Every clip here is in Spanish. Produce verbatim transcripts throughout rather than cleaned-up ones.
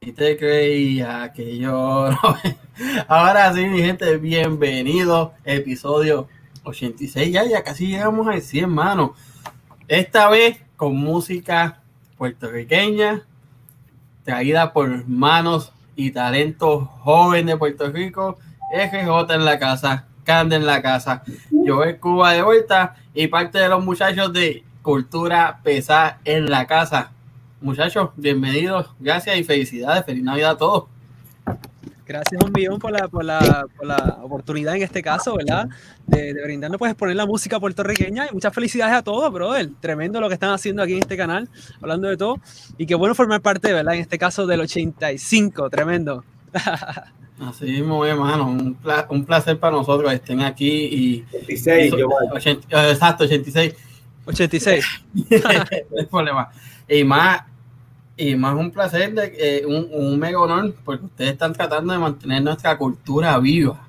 si te creía que yo no. Ahora sí, mi gente, bienvenido. Episodio ochenta y seis. Ya, ya casi llegamos al cien, mano. Esta vez con música puertorriqueña, traída por manos y talentos jóvenes de Puerto Rico. R J en la casa, Cande en la casa, Joel Cuba de vuelta y parte de los muchachos de Cultura Pesada en la casa. Muchachos, bienvenidos, gracias y felicidades, feliz Navidad a todos. Gracias un millón por la, por la, por la oportunidad en este caso, ¿verdad? De, de brindarnos, pues, exponer la música puertorriqueña y muchas felicidades a todos, brother. Tremendo lo que están haciendo aquí en este canal, hablando de todo. Y qué bueno formar parte, ¿verdad? En este caso del ochenta y cinco, tremendo. Así mismo, hermano, un, pla- un placer para nosotros que estén aquí y... ochenta y seis, y yo ochenta, exacto, ochenta y seis. ochenta y seis. No hay problema. Y más... Y más un placer, de, eh, un, un mega honor, porque ustedes están tratando de mantener nuestra cultura viva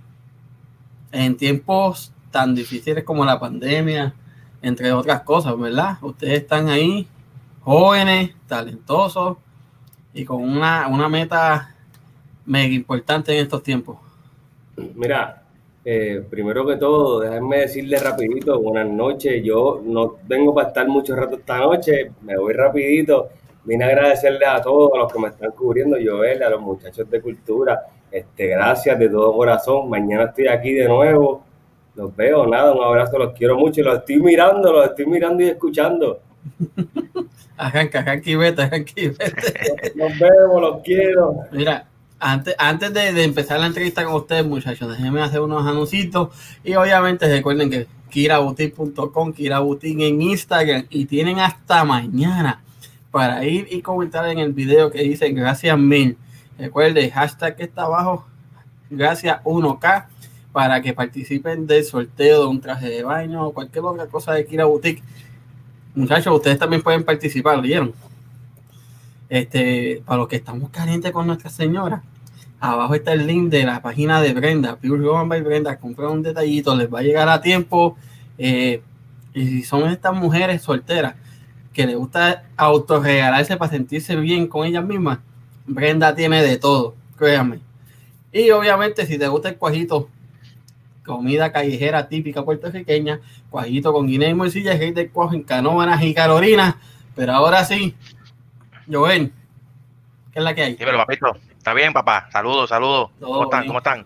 en tiempos tan difíciles como la pandemia, entre otras cosas, ¿verdad? Ustedes están ahí, jóvenes, talentosos y con una, una meta mega importante en estos tiempos. Mira, eh, primero que todo, déjenme decirle rapidito, buenas noches. Yo no vengo para estar mucho rato esta noche, me voy rapidito. Vine a agradecerles a todos, a los que me están cubriendo, Joel, a los muchachos de cultura. Este, gracias de todo corazón. Mañana estoy aquí de nuevo. Los veo, nada, un abrazo, los quiero mucho. Los estoy mirando, los estoy mirando y escuchando. Arranca, arranca y vete, arranca y vete. Nos vemos, los quiero. Mira, antes, antes de, de empezar la entrevista con ustedes, muchachos, déjenme hacer unos anuncios. Y obviamente recuerden que kira boutique punto com, Kira Boutique en Instagram. Y tienen hasta mañana para ir y comentar en el video que dice gracias mil. Recuerden, hashtag que está abajo, gracias uno K, para que participen del sorteo de un traje de baño o cualquier otra cosa de Kira Boutique. Muchachos, ustedes también pueden participar, ¿vieron? Este, para los que estamos calientes con Nuestra Señora, abajo está el link de la página de Brenda, Pure Gold by Brenda. Compren un detallito, les va a llegar a tiempo. Eh, y si son estas mujeres solteras que les gusta autorregalarse para sentirse bien con ellas mismas, Brenda tiene de todo, créanme. Y obviamente si te gusta el cuajito, comida callejera típica puertorriqueña, cuajito con guineo y morcilla, rey del cuajo en Canóvanas y Carolinas. Pero ahora sí, Joel, ¿qué es la que hay? Dímelo, papito. ¿Está bien, papá? Saludos, saludos. Todo ¿Cómo están? bien. ¿Cómo están?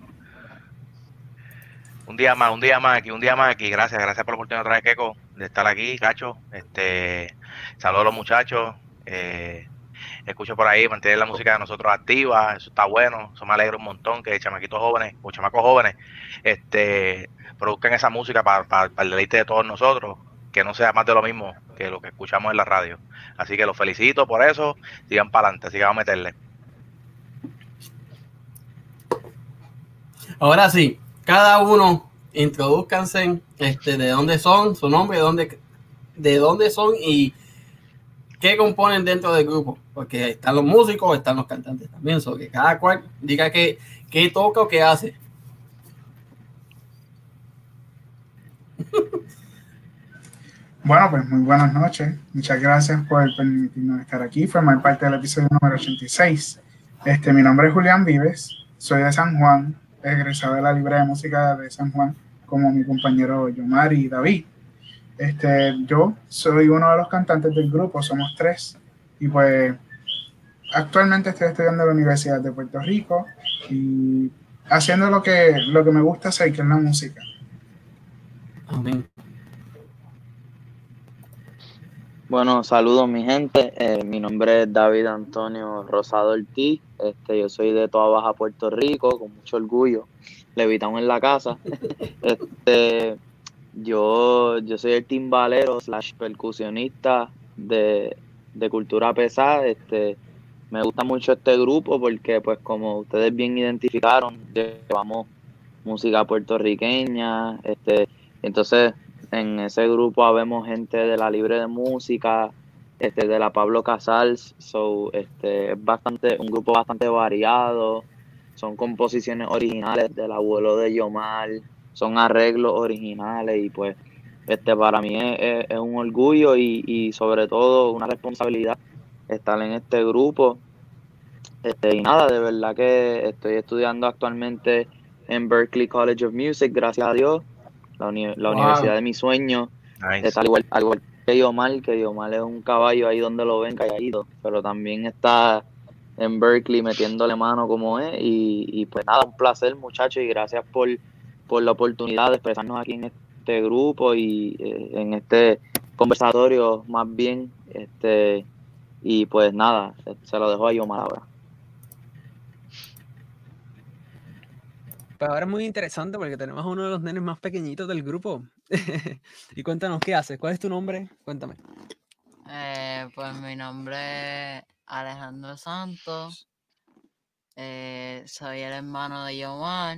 Un día más, un día más aquí, un día más aquí. Gracias, gracias por la oportunidad otra vez, Keco, de estar aquí, Cacho. Este, saludos a los muchachos. Eh, escucho por ahí, mantener la música de nosotros activa. Eso está bueno. Eso me alegra un montón que chamaquitos jóvenes o chamacos jóvenes este, produzcan esa música para, para, para el deleite de todos nosotros. Que no sea más de lo mismo que lo que escuchamos en la radio. Así que los felicito por eso. Sigan para adelante, sigan a meterle. Ahora sí, cada uno introduzcanse, este, de dónde son, su nombre, de dónde, de dónde son y qué componen dentro del grupo. Porque están los músicos, están los cantantes también, so que cada cual diga qué, qué toca o qué hace. Bueno, pues muy buenas noches. Muchas gracias por permitirnos estar aquí, formar parte del episodio número ochenta y seis. Este, mi nombre es Julián Vives, soy de San Juan, egresado de la Libre de Música de San Juan, como mi compañero Yomar y David. Este, yo soy uno de los cantantes del grupo, somos tres, y pues actualmente estoy estudiando en la Universidad de Puerto Rico y haciendo lo que, lo que me gusta hacer, que es la música. Amén. Bueno, saludos mi gente, eh, mi nombre es David Antonio Rosado Ortiz, este, yo soy de Toa Baja, Puerto Rico, con mucho orgullo, levitamos en la casa. este, yo, yo soy el timbalero slash percusionista de, de Cultura Pesada. Este, me gusta mucho este grupo porque, pues, como ustedes bien identificaron, llevamos música puertorriqueña, este, entonces en ese grupo habemos gente de la Libre de Música, este, de la Pablo Casals, so, este, es bastante, un grupo bastante variado, son composiciones originales del abuelo de Yomar, son arreglos originales y pues este para mí es, es, es un orgullo y, y sobre todo una responsabilidad estar en este grupo. Este, y nada, de verdad que estoy estudiando actualmente en Berklee College of Music, gracias a Dios, la, uni- la Wow. universidad de mis sueños. Nice. Es al igual, al igual que Yomar, que Yomar es un caballo ahí donde lo ven calladito, pero también está en Berkeley metiéndole mano como es. Y, y pues nada, un placer, muchachos, y gracias por, por la oportunidad de expresarnos aquí en este grupo y eh, en este conversatorio más bien. Este, y pues nada, se, se lo dejo a Yomar ahora. Pues ahora es muy interesante porque tenemos a uno de los nenes más pequeñitos del grupo. Y cuéntanos, ¿qué haces? ¿Cuál es tu nombre? Cuéntame. Eh, pues mi nombre es Alejandro Santos. Eh, soy el hermano de Yomar.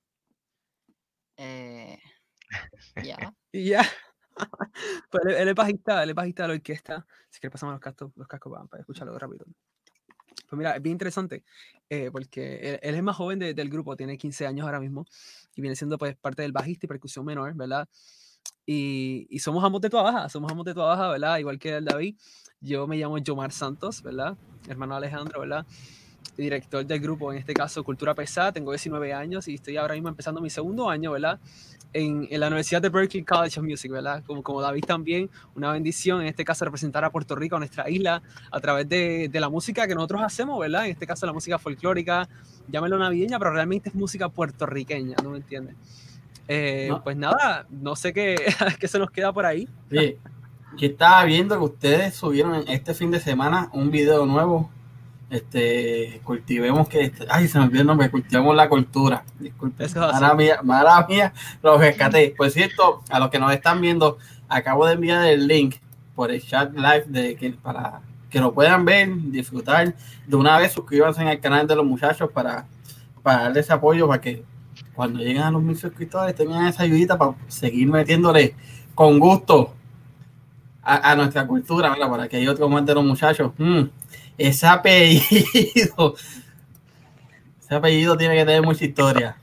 Eh, ya. Y ya. Pues él, él es bajista, él es bajista de la orquesta. Si quieres pasarme los cascos, los cascos para, para escucharlo rápido. Pues mira, es bien interesante, eh, porque él, él es más joven de- del grupo, tiene quince años ahora mismo, y viene siendo pues parte del bajista y percusión menor, ¿verdad? Y, y somos ambos de Tua Baja, somos ambos de Tua Baja, ¿verdad? Igual que el David. Yo me llamo Yomar Santos, ¿verdad? Hermano de Alejandro, ¿verdad? Director del grupo, en este caso Cultura Pesada, tengo diecinueve años y estoy ahora mismo empezando mi segundo año, ¿verdad? En, en la Universidad de Berklee College of Music, ¿verdad? Como, como David también, una bendición en este caso representar a Puerto Rico, a nuestra isla, a través de, de la música que nosotros hacemos, ¿verdad? En este caso la música folclórica, llámelo navideña, pero realmente es música puertorriqueña, ¿no me entiendes? Eh, No. Pues nada, no sé qué, qué se nos queda por ahí. Oye, yo estaba viendo que ustedes subieron este fin de semana un video nuevo. Este, cultivemos que, ay, se me olvidó el nombre, cultivemos la cultura. Disculpen, Eso es así. mala mía, mala mía, lo rescaté. Por cierto, a los que nos están viendo, acabo de enviar el link por el chat live de que, para que lo puedan ver, disfrutar. De una vez suscríbanse al canal de los muchachos para, para darles apoyo, para que cuando lleguen a los mil suscriptores tengan esa ayudita para seguir metiéndole con gusto a, a nuestra cultura. Mira, para que hay otro más de los muchachos. Mm, ese apellido, ese apellido tiene que tener mucha historia.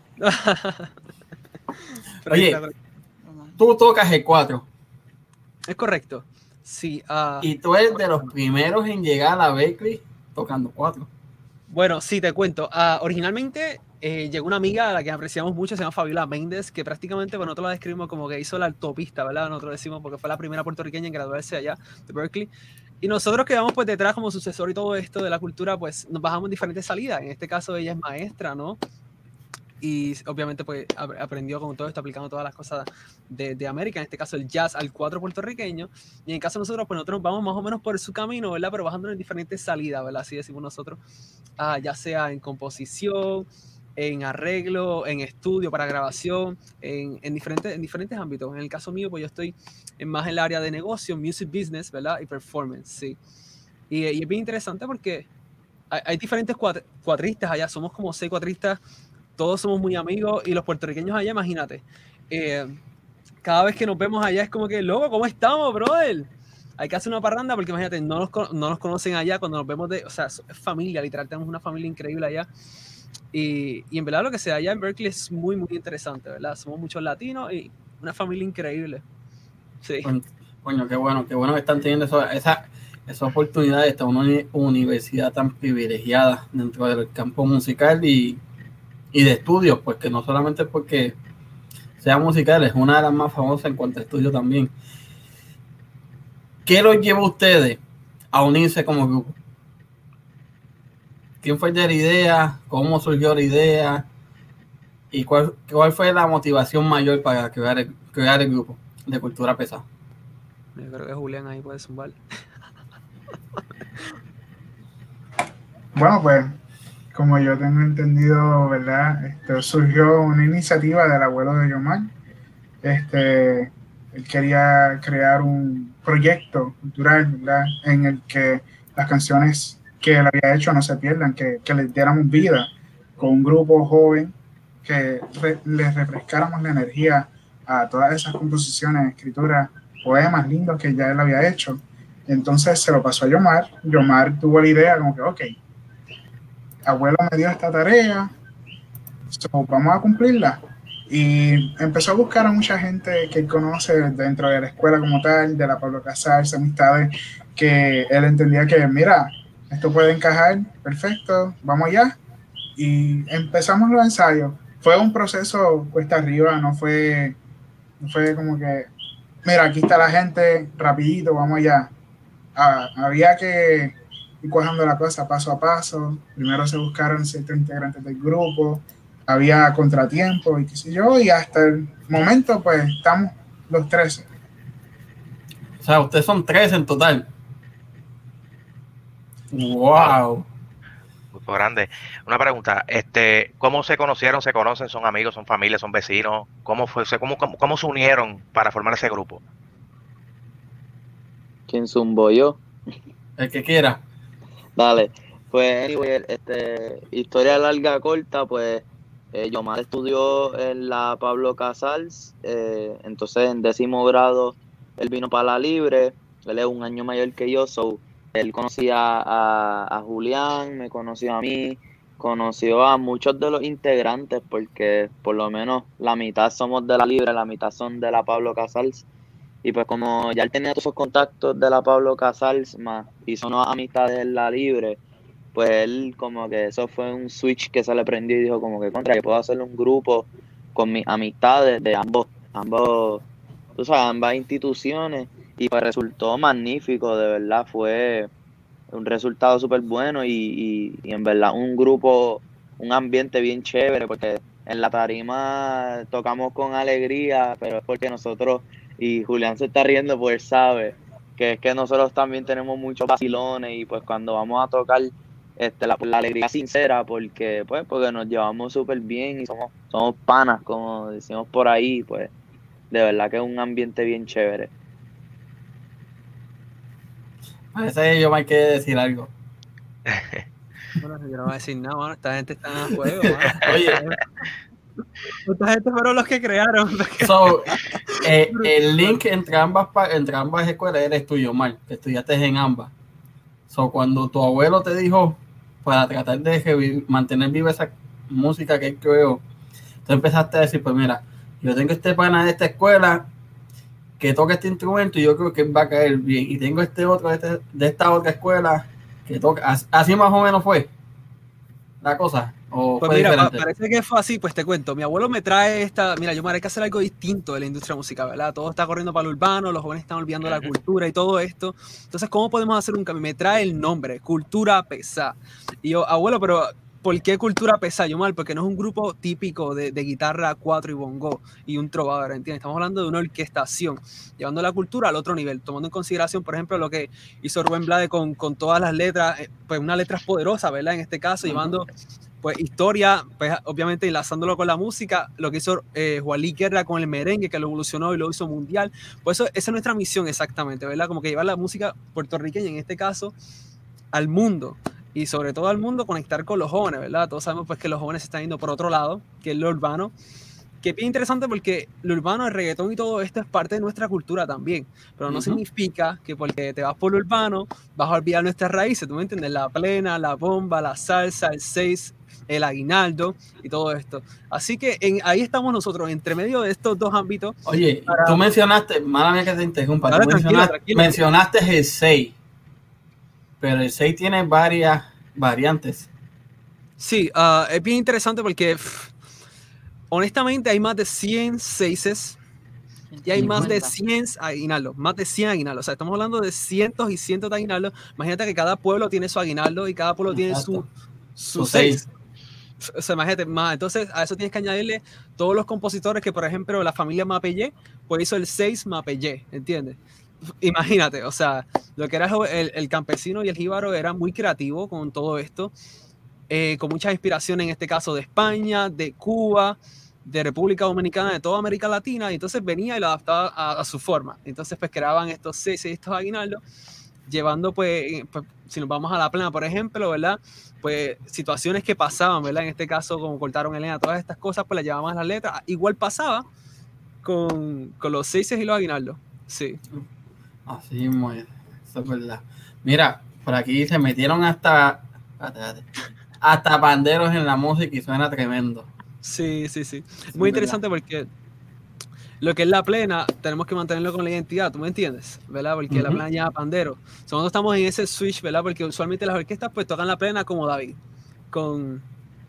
Oye, tú tocas el cuatro. Es correcto. Sí. Uh, y tú eres de los primeros en llegar a Berklee tocando cuatro. Bueno, sí, te cuento. Uh, originalmente eh, llegó una amiga a la que apreciamos mucho, se llama Fabiola Méndez, que prácticamente bueno, nosotros la describimos como que hizo la autopista, ¿verdad? Nosotros decimos porque fue la primera puertorriqueña en graduarse allá de Berklee. Y nosotros quedamos pues detrás como sucesor y todo esto de la cultura, pues nos bajamos en diferentes salidas. En este caso ella es maestra, ¿no? Y obviamente pues aprendió con todo esto, aplicando todas las cosas de, de América, en este caso el jazz al cuatro puertorriqueño. Y en el caso de nosotros, pues nosotros vamos más o menos por su camino, ¿verdad? Pero bajando en diferentes salidas, ¿verdad? Así decimos nosotros, ah, ya sea en composición, en arreglo, en estudio para grabación, en, en, diferentes, en diferentes ámbitos. En el caso mío, pues yo estoy en más en el área de negocio, music business, ¿verdad? Y performance, sí. Y, y es bien interesante porque hay, hay diferentes cuatr cuatristas allá, somos como seis cuatristas, todos somos muy amigos, y los puertorriqueños allá, imagínate, eh, cada vez que nos vemos allá es como que, loco, ¿cómo estamos, brother? Hay que hacer una parranda porque imagínate, no nos, no nos conocen allá cuando nos vemos de, o sea, es familia, literal, tenemos una familia increíble allá. Y, y en verdad lo que se da allá en Berklee es muy, muy interesante, ¿verdad? Somos muchos latinos y una familia increíble. Sí. Coño, coño qué bueno, qué bueno que están teniendo eso, esa, esa oportunidad de estar en una universidad tan privilegiada dentro del campo musical y, y de estudios, pues que no solamente porque sea musical, es una de las más famosas en cuanto a estudio también. ¿Qué los lleva a ustedes a unirse como grupo? ¿Quién fue de la idea? ¿Cómo surgió la idea? ¿Y cuál, cuál fue la motivación mayor para crear el, crear el grupo de Cultura Pesada? Yo creo que Julián ahí puede zumbar. Bueno, pues, como yo tengo entendido, ¿verdad? Esto surgió una iniciativa del abuelo de Yomar. Este, él quería crear un proyecto cultural, ¿verdad? En el que las canciones que él había hecho no se pierdan, que, que les diéramos vida con un grupo joven, que re, les refrescáramos la energía a todas esas composiciones, escrituras, poemas lindos que ya él había hecho. Entonces se lo pasó a Yomar. Yomar tuvo la idea como que, ok, abuelo me dio esta tarea, so vamos a cumplirla. Y empezó a buscar a mucha gente que él conoce dentro de la escuela como tal, de la Pablo Casals, amistades, que él entendía que, mira, esto puede encajar, perfecto, vamos allá. Y empezamos los ensayos. Fue un proceso cuesta arriba, no fue, no fue como que, mira, aquí está la gente, rapidito, vamos allá. Ah, había que ir cuajando la cosa paso a paso. Primero se buscaron ciertos integrantes del grupo, había contratiempos y qué sé yo, y hasta el momento pues estamos los trece. O sea, ustedes son tres en total. Wow. Grupo grande. Una pregunta, este, ¿cómo se conocieron? ¿Se conocen? ¿Son amigos? ¿Son familia? ¿Son vecinos? ¿Cómo fue? ¿Cómo, cómo, cómo se unieron para formar ese grupo? ¿Quién zumbó yo? El que quiera. Dale, pues anyway, este, historia larga, corta, pues eh, Yomar estudió en la Pablo Casals, eh, entonces en décimo grado él vino para la Libre, él es un año mayor que yo, so él conocía a, a Julián, me conoció a mí, conoció a muchos de los integrantes, porque por lo menos la mitad somos de la Libre, la mitad son de la Pablo Casals. Y pues como ya él tenía todos esos contactos de la Pablo Casals, más hizo unas amistades en la Libre, pues él como que eso fue un switch que se le prendió y dijo como que contra, yo puedo hacer un grupo con mis amistades de ambos, ambos, tú sabes, ambas instituciones, y pues resultó magnífico, de verdad, fue un resultado súper bueno y, y, y en verdad un grupo, un ambiente bien chévere, porque en la tarima tocamos con alegría, pero es porque nosotros, y Julián se está riendo, pues sabe que es que nosotros también tenemos muchos vacilones y pues cuando vamos a tocar, este, la, la alegría sincera, porque pues porque nos llevamos súper bien y somos, somos panas, como decimos por ahí, pues de verdad que es un ambiente bien chévere. Parece yo me hay que decir algo. Bueno, yo no voy a decir nada, mano. Esta gente está en juego, mano. Oye, Esta gente fueron los que crearon. so, eh, el link entre ambas, entre ambas escuelas eres tuyo, Omar, que estudiaste en ambas. So, cuando tu abuelo te dijo, para tratar de mantener viva esa música que él creó, tú empezaste a decir, pues mira, yo tengo este pana de esta escuela que toca este instrumento y yo creo que va a caer bien. Y tengo este otro de, este, de esta otra escuela que toca. Así más o menos fue la cosa. ¿O pues fue mira, diferente? parece que fue así, pues te cuento. Mi abuelo me trae esta. Mira, yo me haré que hacer algo distinto de la industria musical, ¿verdad? Todo está corriendo para lo urbano, los jóvenes están olvidando la cultura y todo esto. Entonces, ¿cómo podemos hacer un cambio? Me trae el nombre, Cultura Pesá. Y yo, abuelo, pero ¿por qué Cultura Pesá? Yo mal, porque no es un grupo típico de, de guitarra, cuatro y bongo y un trovador, ¿entiendes? Estamos hablando de una orquestación, llevando la cultura al otro nivel, tomando en consideración, por ejemplo, lo que hizo Rubén Blades con, con todas las letras, pues unas letras poderosas, ¿verdad? En este caso, uh-huh. llevando pues historia, pues obviamente enlazándolo con la música, lo que hizo eh, Juan Luis Guerra con el merengue, que lo evolucionó y lo hizo mundial. Pues eso, esa es nuestra misión exactamente, ¿verdad? Como que llevar la música puertorriqueña, en este caso, al mundo. Y sobre todo al mundo, conectar con los jóvenes, ¿verdad? Todos sabemos pues que los jóvenes se están yendo por otro lado, que es lo urbano, que es bien interesante porque lo urbano, el reggaetón y todo esto es parte de nuestra cultura también, pero no uh-huh. significa que porque te vas por lo urbano vas a olvidar nuestras raíces, ¿tú me entiendes? La plena, la bomba, la salsa, el seis, el aguinaldo y todo esto. Así que en, ahí estamos nosotros, entre medio de estos dos ámbitos. Oye, para... tú mencionaste, mala mía que te interrumpa, Dale, tú tranquilo, mencionaste, tranquilo. mencionaste el seis, pero el seis tiene varias variantes. Sí, uh, es bien interesante porque pff, honestamente hay más de cien seises y hay más de cien aguinaldos, más de cien aguinaldos. O sea, estamos hablando de cientos y cientos de aguinaldos. Imagínate que cada pueblo tiene su aguinaldo y cada pueblo tiene su, su, su seis. O sea, imagínate, más. Entonces a eso tienes que añadirle todos los compositores que, por ejemplo, la familia Mapellé, pues hizo el seis Mapellé, ¿entiendes? Imagínate, o sea, lo que era el, el campesino y el jíbaro era muy creativo con todo esto, eh, con mucha inspiración en este caso de España, de Cuba, de República Dominicana, de toda América Latina, y entonces venía y lo adaptaba a, a su forma. Entonces pues creaban estos seis, estos aguinaldos, llevando pues, pues, si nos vamos a la plena, por ejemplo, ¿verdad? Pues situaciones que pasaban, ¿verdad? En este caso, como cortaron Elena, todas estas cosas, pues las llevaban a las letras. Igual pasaba con, con los seises y los aguinaldos, sí. Así muy, eso es verdad. Mira, por aquí se metieron hasta hasta panderos en la música y suena tremendo. Sí, sí, sí. Muy interesante porque lo que es la plena, tenemos que mantenerlo con la identidad, ¿tú me entiendes? ¿Verdad? Porque uh-huh. la plena lleva pandero. So, nosotros estamos en ese switch, ¿verdad? Porque usualmente las orquestas pues tocan la plena como David, con,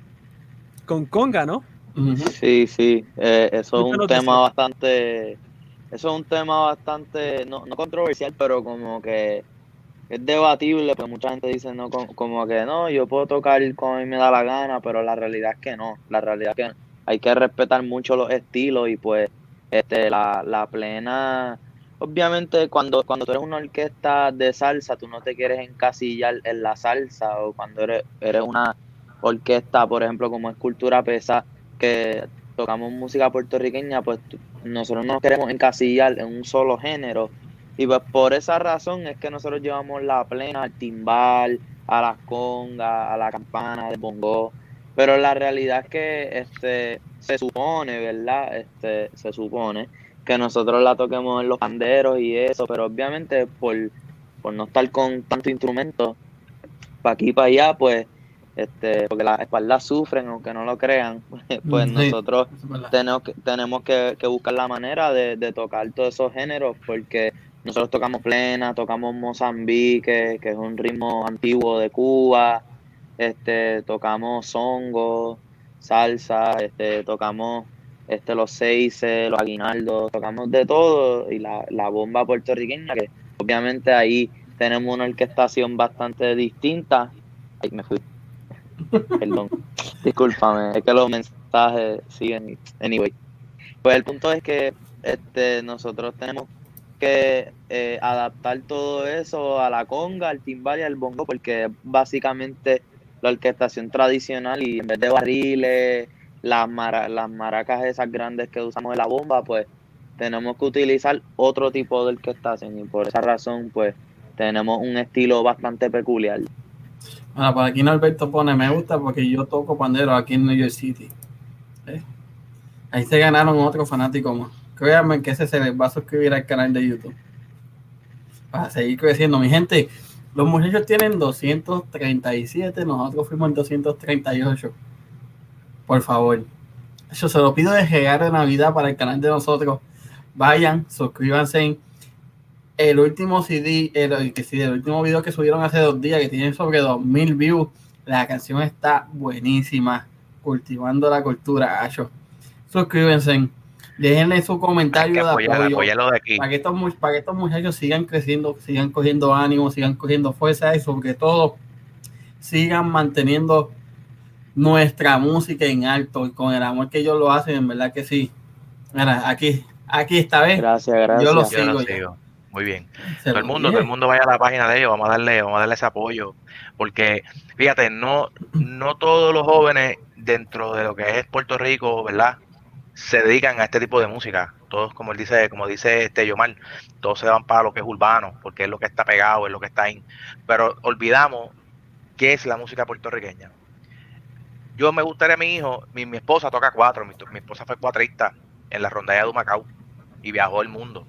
con conga, ¿no? Uh-huh. Sí, sí, eh, eso es un tema bastante, eso es un tema bastante, no, no controversial, pero como que es debatible, pues mucha gente dice, no, como, como que no, yo puedo tocar como a mí me da la gana, pero la realidad es que no, la realidad es que hay que respetar mucho los estilos y pues este la, la plena, obviamente cuando, cuando tú eres una orquesta de salsa, tú no te quieres encasillar en la salsa, o cuando eres, eres una orquesta, por ejemplo, como es Cultura Pesada, que tocamos música puertorriqueña, pues nosotros no nos queremos encasillar en un solo género. Y pues por esa razón es que nosotros llevamos la plena al timbal, a las congas, a la campana de bongo. Pero la realidad es que este se supone, ¿verdad? Este se supone que nosotros la toquemos en los panderos y eso, pero obviamente por, por no estar con tanto instrumento para aquí y para allá, pues este porque las espaldas sufren, aunque no lo crean, pues sí, nosotros tenemos que, tenemos que, que buscar la manera de, de tocar todos esos géneros, porque nosotros tocamos plena, tocamos Mozambique, que es un ritmo antiguo de Cuba, este, tocamos songo, salsa, este, tocamos este, los seises, los aguinaldos, tocamos de todo, y la, la bomba puertorriqueña, que obviamente ahí tenemos una orquestación bastante distinta. Ay, me fui. Perdón, discúlpame, es que los mensajes siguen. Anyway, pues el punto es que este, nosotros tenemos que eh, adaptar todo eso a la conga, al timbal y al bongo, porque básicamente la orquestación tradicional, y en vez de barriles, las, mara, las maracas esas grandes que usamos en la bomba, pues tenemos que utilizar otro tipo de orquestación, y por esa razón pues tenemos un estilo bastante peculiar. Bueno, por aquí Norberto pone, me gusta porque yo toco pandero aquí en New York City. ¿Eh? Ahí se ganaron otros fanáticos más. Créanme que ese se les va a suscribir al canal de YouTube para seguir creciendo. Mi gente, los muchachos tienen doscientos treinta y siete, nosotros fuimos en doscientos treinta y ocho. Por favor, yo se lo pido de regalo de Navidad para el canal de nosotros. Vayan, suscríbanse. El último C D, el, el, el, el último video que subieron hace dos días, que tienen sobre dos mil views, la canción está buenísima. Cultivando la cultura, Acho. Suscríbanse, déjenle su comentario de apoyo, apoyo de aquí. Para, que estos, para que estos muchachos sigan creciendo, sigan cogiendo ánimo, sigan cogiendo fuerza, y sobre todo sigan manteniendo nuestra música en alto, y con el amor que ellos lo hacen, en verdad que sí. Mira, aquí, aquí esta vez gracias, gracias. yo lo yo sigo, lo sigo. Muy bien. Se todo el mundo, todo el mundo vaya a la página de ellos, vamos a darle, vamos a darle ese apoyo, porque fíjate, no, no todos los jóvenes dentro de lo que es Puerto Rico, ¿verdad?, se dedican a este tipo de música. Todos, como él dice, como dice este Yomar, todos se van para lo que es urbano, porque es lo que está pegado, es lo que está ahí. Pero olvidamos qué es la música puertorriqueña. Yo me gustaría a mi hijo, mi, mi esposa toca cuatro, mi, mi esposa fue cuatrista en la rondalla de Humacao y viajó el mundo.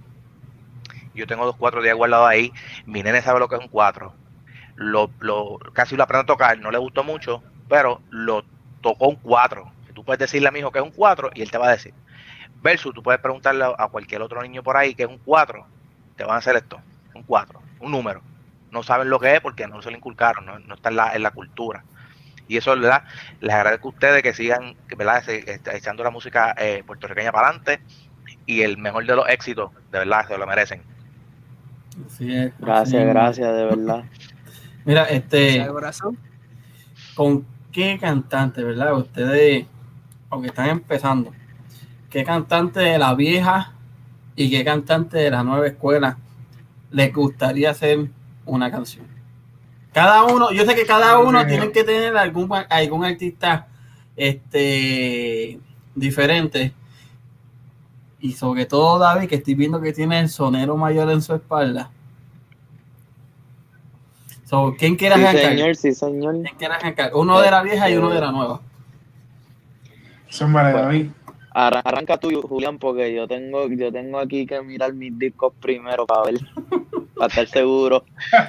Yo tengo dos cuatro días guardados ahí. Mi nene sabe lo que es un cuatro. Lo, lo, casi lo aprende a tocar. No le gustó mucho, pero lo tocó un cuatro. Tú puedes decirle a mi hijo que es un cuatro y él te va a decir. Versus, tú puedes preguntarle a cualquier otro niño por ahí que es un cuatro. Te van a hacer esto. Un cuatro. Un número. No saben lo que es porque no se lo inculcaron. No, no está en la, en la cultura. Y eso, ¿verdad? Les agradezco a ustedes que sigan, ¿verdad?, echando la música eh, puertorriqueña para adelante. Y el mejor de los éxitos, de verdad, se lo merecen. Así es, gracias, así gracias, de verdad. Mira, este, ¿con qué cantante, verdad? Ustedes, aunque están empezando, ¿qué cantante de la vieja y qué cantante de la nueva escuela les gustaría hacer una canción? Cada uno, yo sé que cada uno tiene que tener algún, algún artista este, diferente. Y sobre todo David, que estoy viendo que tiene el sonero mayor en su espalda. So, ¿quién quiere sí, arrancar? Señor, sí, señor. ¿Quién quiere arrancar? Uno de la vieja este... y uno de la nueva. Son para David. Arranca tú, Julián, porque yo tengo, yo tengo aquí que mirar mis discos primero para ver, para estar seguro.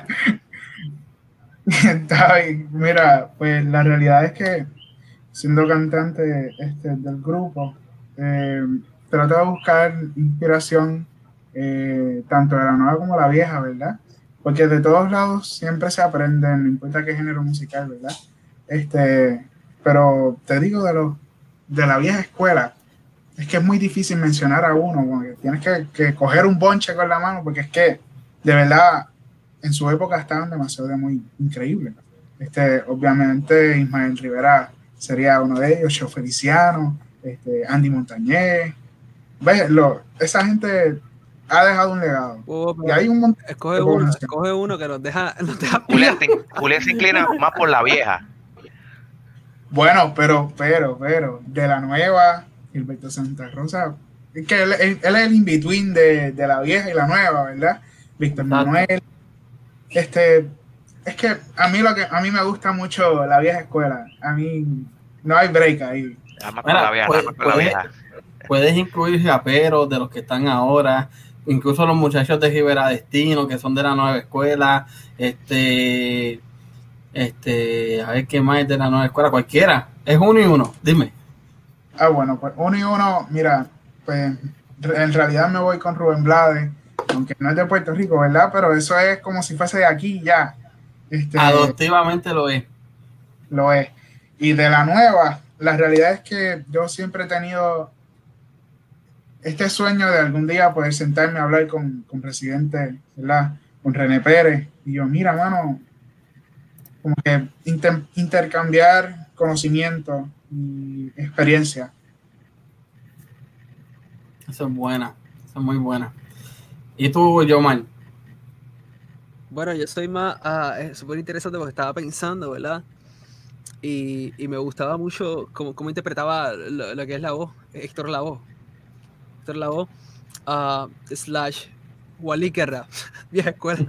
David, mira, pues la realidad es que siendo cantante este, del grupo, eh, trato de buscar inspiración eh, tanto de la nueva como la vieja, ¿verdad? Porque de todos lados siempre se aprende, no importa qué género musical, ¿verdad? Este, pero te digo de, lo, de la vieja escuela, es que es muy difícil mencionar a uno, porque tienes que, que coger un bonche con la mano, porque es que de verdad en su época estaban demasiado de muy increíbles. Este, obviamente Ismael Rivera sería uno de ellos, Cheo Feliciano, este, Andy Montañez. ¿Ves? Lo, esa gente ha dejado un legado. Oh, y hay un montón escoge de uno, población. escoge uno que nos deja, nos deja Julián, te- Julián se inclina más por la vieja. Bueno, pero, pero, pero, de la nueva, Gilberto Santa Rosa, es que él, él- él es el in-between de, de la vieja y la nueva, ¿verdad? Víctor Exacto. Manuel, este, es que a mí lo que a mí me gusta mucho la vieja escuela, a mí no hay break ahí. Nada más con Mira, la vieja, pues, nada más con la puedes, vieja. puedes incluir raperos de los que están ahora, incluso los muchachos de Rivera Destino, que son de la nueva escuela, este, este, a ver qué más es de la nueva escuela, cualquiera, es uno y uno, dime. Ah, bueno, pues uno y uno, mira, pues en realidad me voy con Rubén Blades, aunque no es de Puerto Rico, ¿verdad? Pero eso es como si fuese de aquí ya. Este, Adoptivamente lo es. Lo es. Y de la nueva, la realidad es que yo siempre he tenido este sueño de algún día poder sentarme a hablar con, con presidente, ¿verdad? Con René Pérez. Y yo, mira, mano, como que inter, intercambiar conocimiento y experiencia. Eso es buena, eso es muy buena. ¿Y tú, Yomar? Bueno, yo soy más, ah, es súper interesante porque estaba pensando, ¿verdad? Y, y me gustaba mucho cómo, cómo interpretaba lo, lo que es la voz, Héctor Lavoe. Héctor Lavoe, ah, slash Wally Guerra, vieja escuela.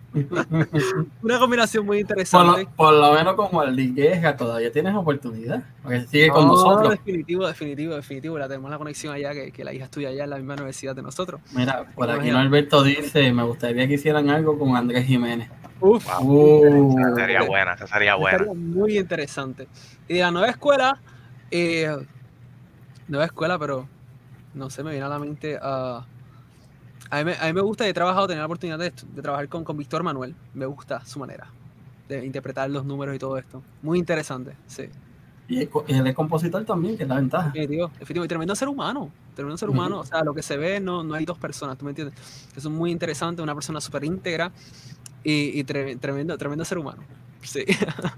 Una combinación muy Por interesante. lo, por lo menos con Guerra todavía tienes oportunidad, porque sigue con No, nosotros. definitivo, definitivo, definitivo. La tenemos la conexión allá, que, que la hija estudia allá en la misma universidad de nosotros. Mira, por aquí Imagínate. Norberto dice, me gustaría que hicieran algo con Andrés Jiménez. Uf, Wow. Uh, Esa sería buena, esa sería buena. estaría muy interesante. Y de la nueva escuela, eh, nueva escuela, pero no sé, me viene a la mente. Uh, a, mí me, a mí me gusta, he trabajado, tener la oportunidad de, de trabajar con, con Víctor Manuel. Me gusta su manera de interpretar los números y todo esto. Muy interesante, sí. y él, él es compositor también, que es la ventaja. Definitivo, definitivo. Y tremendo ser humano. Tremendo ser Ujú. humano. O sea, lo que se ve, no, no hay dos personas, ¿tú me entiendes? Es muy interesante, una persona súper íntegra y, y tre- tremendo, tremendo ser humano. Sí.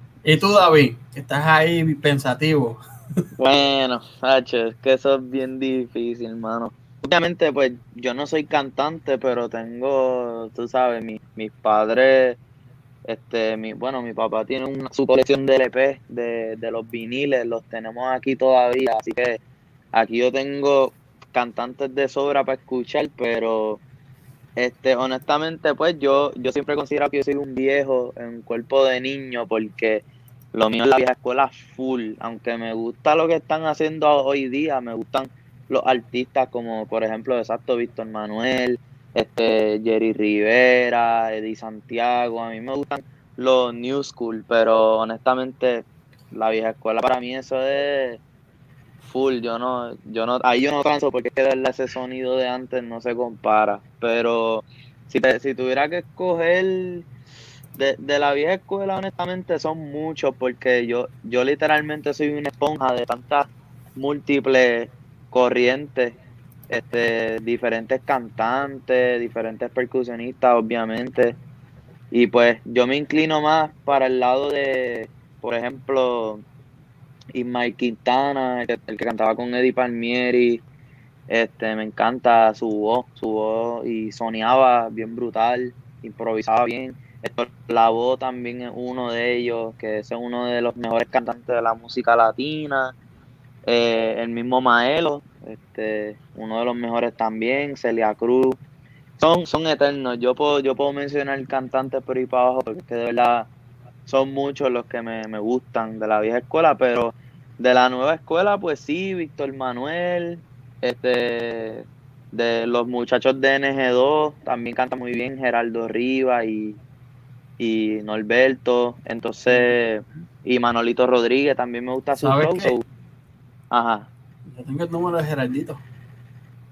Y tú, David, que estás ahí pensativo. Bueno, Hacho, es que eso es bien difícil, hermano. Obviamente, pues yo no soy cantante, pero tengo, tú sabes, mi- mis padres, este, mi, bueno, mi papá tiene una, su colección de L P de, de los viniles, los tenemos aquí todavía, así que aquí yo tengo cantantes de sobra para escuchar, pero este, honestamente, pues yo, yo siempre considero que yo soy un viejo en cuerpo de niño porque lo mío es la vieja escuela full, aunque me gusta lo que están haciendo hoy día, me gustan los artistas como, por ejemplo, exacto, Víctor Manuel, este, Jerry Rivera, Eddie Santiago, a mí me gustan los new school, pero honestamente la vieja escuela para mí eso es full, yo no, yo no, ahí yo no canso porque es que darle ese sonido de antes no se compara, pero si, te- si tuviera que escoger de, de la vieja escuela, honestamente son muchos porque yo, yo literalmente soy una esponja de tantas múltiples corrientes, este, diferentes cantantes, diferentes percusionistas, obviamente, y pues yo me inclino más para el lado de, por ejemplo, Ismael Quintana, el que, el que cantaba con Eddie Palmieri, este, me encanta su voz, su voz y soñaba bien brutal, improvisaba bien. Héctor Lavoe también es uno de ellos, que es uno de los mejores cantantes de la música latina. Eh, el mismo Maelo, este, uno de los mejores también, Celia Cruz. Son, son eternos. Yo puedo, yo puedo mencionar cantantes por ahí para abajo, porque es que de verdad son muchos los que me, me gustan de la vieja escuela, pero de la nueva escuela, pues sí, Víctor Manuel, este, de los muchachos de N G dos, también canta muy bien Geraldo Rivas y, y Norberto, entonces, y Manolito Rodríguez, también me gusta su ¿Sabes flow, qué? so, ajá, Yo tengo el número de Geraldito.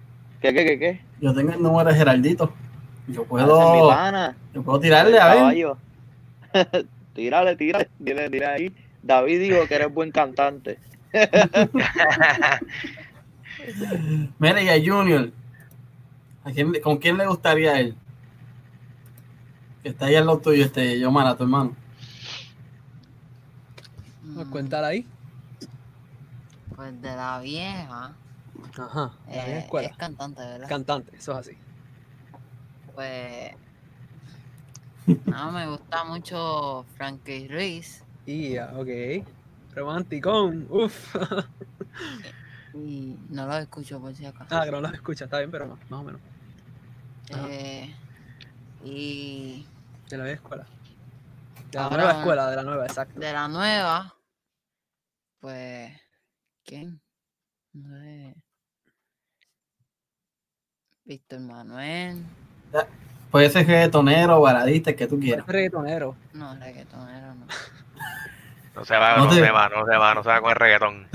¿Qué, qué, qué, qué? Yo tengo el número de Geraldito. Yo Ese es mi puedo, pana. yo puedo tirarle, a ver. Caballo. Tírale, tírale, dile, dile ahí. David dijo que eres buen cantante. Mira, y a Junior, ¿a quién, ¿con quién le gustaría a él? Que está ahí al lado tuyo, este, Yomara, tu hermano. Vamos a Mm, contar ahí. Pues de la vieja, Ajá, la vieja eh, escuela. es cantante, ¿verdad? Cantante, eso es así. Pues, no, me gusta mucho Frankie Ruiz Y ya, ok. Romanticón, uff. y no lo escucho por si acaso. Ah, que no lo escucha, está bien, pero no, más o menos. Ajá. Eh, y De la vieja escuela. De la ahora nueva escuela, de la nueva, exacto. de la nueva, pues, ¿quién? No sé. Víctor Manuel. Puede ser reggaetonero, baladista, el que tú Parece quieras. reggaetonero. No, reggaetonero no. No se va, No no, te- se va, no se va, no se va con el reggaetón.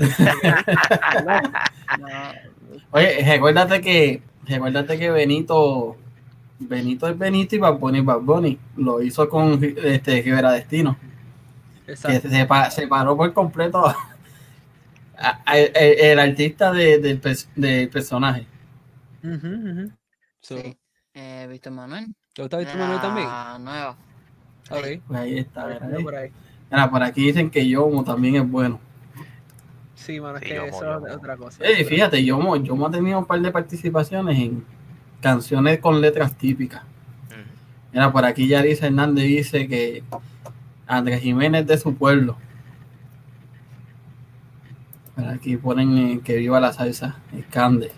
No, Oye, recuérdate que, recuérdate que Benito, Benito es Benito y Bad Bunny es Bad Bunny. Lo hizo con este Rivera Destino. Que Exacto. se, pa- se paró por completo a- a- a- el, el artista de- del, pers- del personaje. Ujú, ujú. So, sí. Eh, Víctor Manuel. ¿te gusta De Víctor Manuel también? la nueva. Ok. Pues ahí está. A ver, mira, mira ahí. por ahí. Mira, por aquí dicen que Yomo también es bueno. Sí, mano, es Sí, que Yomo, eso Yomo. es otra cosa. Ey, fíjate, Yomo, Yomo ha tenido un par de participaciones en canciones con letras típicas. Ujú. Mira, por aquí Yaris Hernández dice que Andrés Jiménez es de su pueblo. Por aquí ponen eh, que viva la salsa, el cande.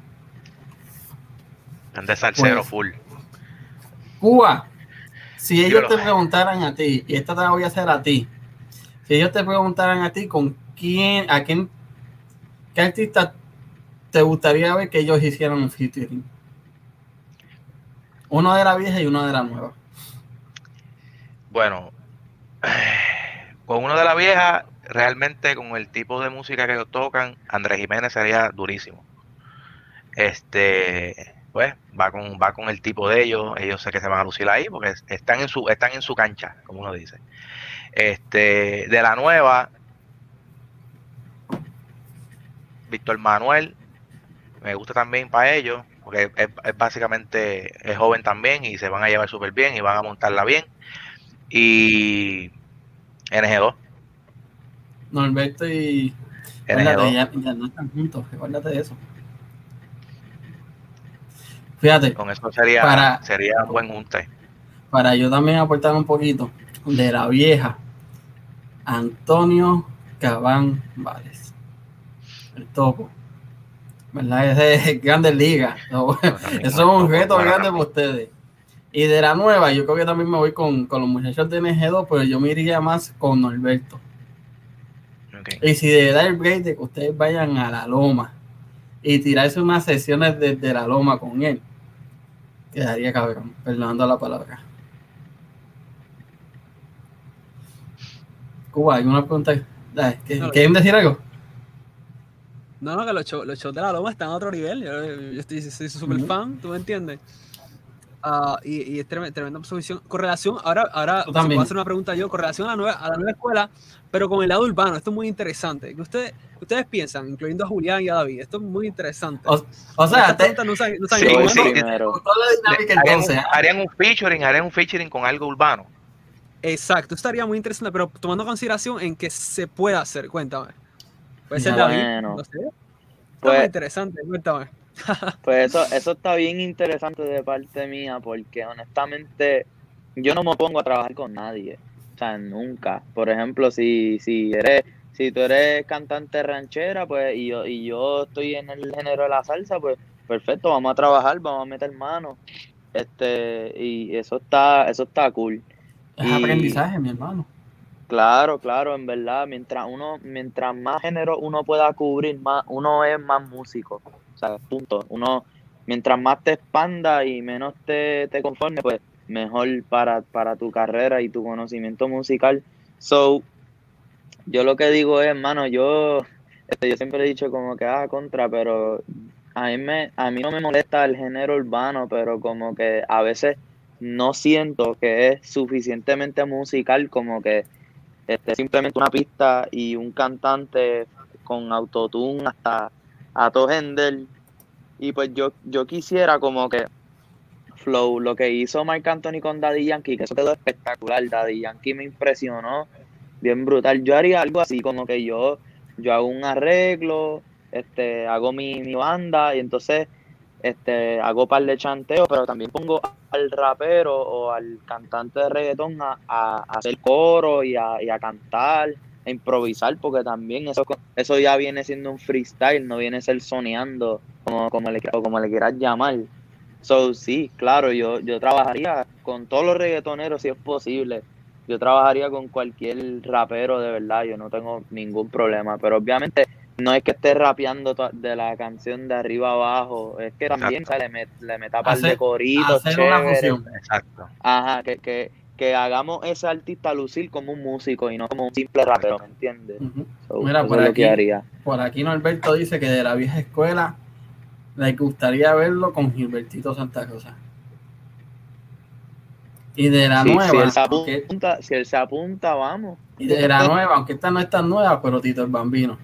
Ande salsero Pues, full. Cuba, si ellos Dímelo. te preguntaran a ti, y esta te la voy a hacer a ti, si ellos te preguntaran a ti con quién, a quién, qué artista te gustaría ver que ellos hicieran un featuring. Uno de la vieja y uno de la nueva. Bueno, con uno de la vieja, realmente con el tipo de música que ellos tocan, Andrés Jiménez sería durísimo. Este, pues, va con, va con el tipo de ellos, ellos sé que se van a lucir ahí porque están en su, están en su cancha, como uno dice. Este, de la nueva, Víctor Manuel, me gusta también para ellos, porque es, es básicamente, es joven también y se van a llevar súper bien y van a montarla bien. Y N G dos, Norberto y. N G Acuérdate, dos, ya, ya no están juntos, acuérdate de eso. Fíjate, con eso sería, Para- sería un buen junte. para yo también aportar un poquito de la vieja, Antonio Cabán Vales, el topo, ¿verdad? Ese es Grandes Ligas. No, también eso es un bueno, reto bueno, grande para también. ustedes. Y de la nueva, yo creo que también me voy con, con los muchachos de N G dos, pero yo me iría más con Norberto. Okay. Y si de verdad el break de que ustedes vayan a la loma y tirarse unas sesiones desde la loma con él, quedaría cabrón, perdonando la palabra. Cuba, ¿hay una pregunta? Dale, No, ¿quieren decir algo? No, no, que los shows, los shows de la Loma están a otro nivel. Yo, yo estoy, soy súper Ujú. fan, ¿tú me entiendes? Ah, y, y es tremenda, tremenda posición. Con relación, ahora, ahora Tú si también. puedo hacer una pregunta yo, con relación a la nueva, a la nueva escuela, pero con el lado urbano, esto es muy interesante. ¿Qué ustedes, ustedes piensan, incluyendo a Julián y a David? Esto es muy interesante. O, o sea, Estas te, preguntas no se han, no se han Sí, hecho Voy sí, antes. sí. primero. gustó la dinámica Le- harían, entonces. un, harían un featuring, harían un featuring con algo urbano. Exacto, esto estaría muy interesante, pero tomando consideración en que se puede hacer, cuéntame. Puede ser Ya, David, bueno. no sé. Está Pues- muy interesante, cuéntame. Pues eso, eso está bien interesante de parte mía, porque honestamente yo no me pongo a trabajar con nadie. O sea, nunca. Por ejemplo, si, si eres, si tú eres cantante ranchera, pues, y yo, y yo estoy en el género de la salsa, pues perfecto, vamos a trabajar, vamos a meter mano. Este, y eso está, eso está cool. Es Y- aprendizaje, mi hermano. Claro, claro, en verdad, mientras uno, mientras más género uno pueda cubrir, más, uno es más músico. O sea, punto. Uno, mientras más te expanda y menos te, te conformes, pues mejor para, para tu carrera y tu conocimiento musical. So, yo lo que digo es, hermano, yo, este, yo siempre he dicho como que, ah, contra, pero a mí, me, a mí no me molesta el género urbano, pero como que a veces no siento que es suficientemente musical, como que este, simplemente una pista y un cantante con autotune hasta a todo gender. Y pues yo, yo quisiera como que Flow, lo que hizo Marc Anthony con Daddy Yankee, que eso quedó espectacular. Daddy Yankee me impresionó, bien brutal. Yo haría algo así, como que yo, yo hago un arreglo, este, hago mi, mi banda y entonces este, hago par de chanteo, pero también pongo al rapero o al cantante de reggaetón a, a, a hacer coro y a, y a cantar, a improvisar, porque también eso, eso ya viene siendo un freestyle, no viene a ser soneando, como, como, le, o como le quieras llamar. So, sí, claro, yo, yo trabajaría con todos los reggaetoneros si es posible. Yo trabajaría con cualquier rapero de verdad, yo no tengo ningún problema, pero obviamente no es que esté rapeando to- de la canción de arriba abajo, es que también Exacto. ¿sabes? le, met- le meta par de Hacer, coritos hacer una chéveres. fusión. Exacto. Ajá, que, que, que hagamos ese artista lucir como un músico y no como un simple rapero, ¿me entiendes? Ujú. So, Mira, eso por es lo que aquí, haría. por aquí Norberto dice que de la vieja escuela le gustaría verlo con Gilbertito Santa Rosa. Y de la Sí, si él nueva, se aunque, apunta, si él se apunta, vamos. y de la nueva, aunque esta no es tan nueva, pero Tito el Bambino.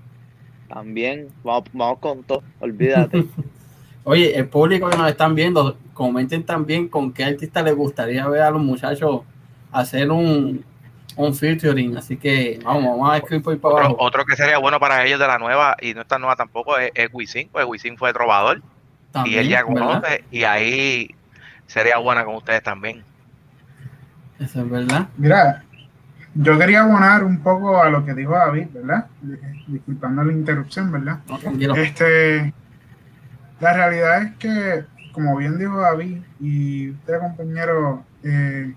También, vamos, vamos con todo, olvídate. Oye, el público que nos están viendo, comenten también con qué artista les gustaría ver a los muchachos hacer un, un featuring. Así que vamos, vamos a escribir por ahí para Otro, abajo. otro que sería bueno para ellos de la nueva, y no es tan nueva tampoco, es, es Wisin, pues Wisin fue trovador y él También, ya ¿verdad? conoce, y ahí sería buena con ustedes también. Eso es verdad. Mira, yo quería abonar un poco a lo que dijo David, ¿verdad? Disculpando la interrupción, ¿verdad? No, tranquilo. Este, la realidad es que, como bien dijo David y usted, compañero, eh,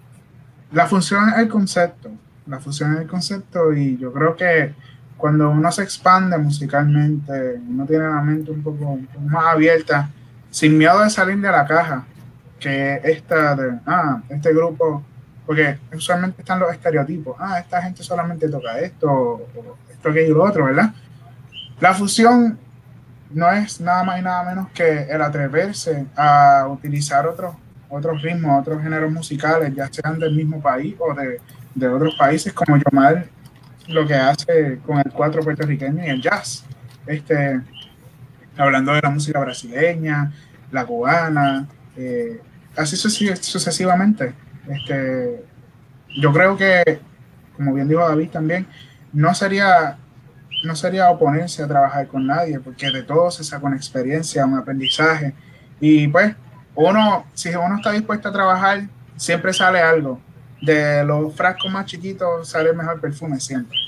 la función es el concepto. La función es el concepto y yo creo que cuando uno se expande musicalmente, uno tiene la mente un poco, un poco más abierta, sin miedo de salir de la caja, que esta de, ah, este grupo, porque usualmente están los estereotipos, ah, esta gente solamente toca esto, o esto, aquello y lo otro, ¿verdad? La fusión no es nada más y nada menos que el atreverse a utilizar otros otros ritmos, otros géneros musicales, ya sean del mismo país o de, de otros países, como Yomar lo que hace con el cuatro puertorriqueño y el jazz. Este, hablando de la música brasileña, la cubana, eh, así sucesivamente. Este, yo creo que, como bien dijo David también, no sería, no sería oponerse a trabajar con nadie, porque de todo se saca una experiencia, un aprendizaje. Y pues, uno, si uno está dispuesto a trabajar, siempre sale algo. De los frascos más chiquitos sale el mejor perfume siempre.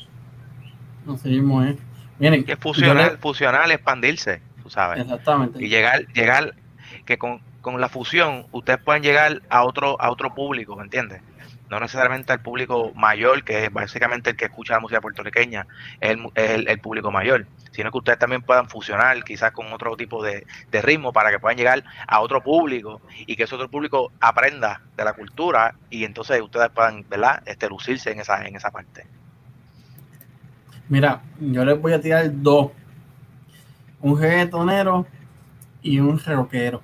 Así mismo es. Miren, Que es yo fusionar, le... fusionar, expandirse, tú sabes. Exactamente. Y llegar, llegar, que con, con la fusión ustedes pueden llegar a otro, a otro público, ¿me entiendes? No necesariamente al público mayor, que es básicamente el que escucha la música puertorriqueña, es el, es el, el público mayor, sino que ustedes también puedan fusionar quizás con otro tipo de, de ritmo para que puedan llegar a otro público y que ese otro público aprenda de la cultura y entonces ustedes puedan, ¿verdad? Este, lucirse en esa, en esa parte. Mira, yo les voy a tirar dos. Un reggaetonero y un rockero.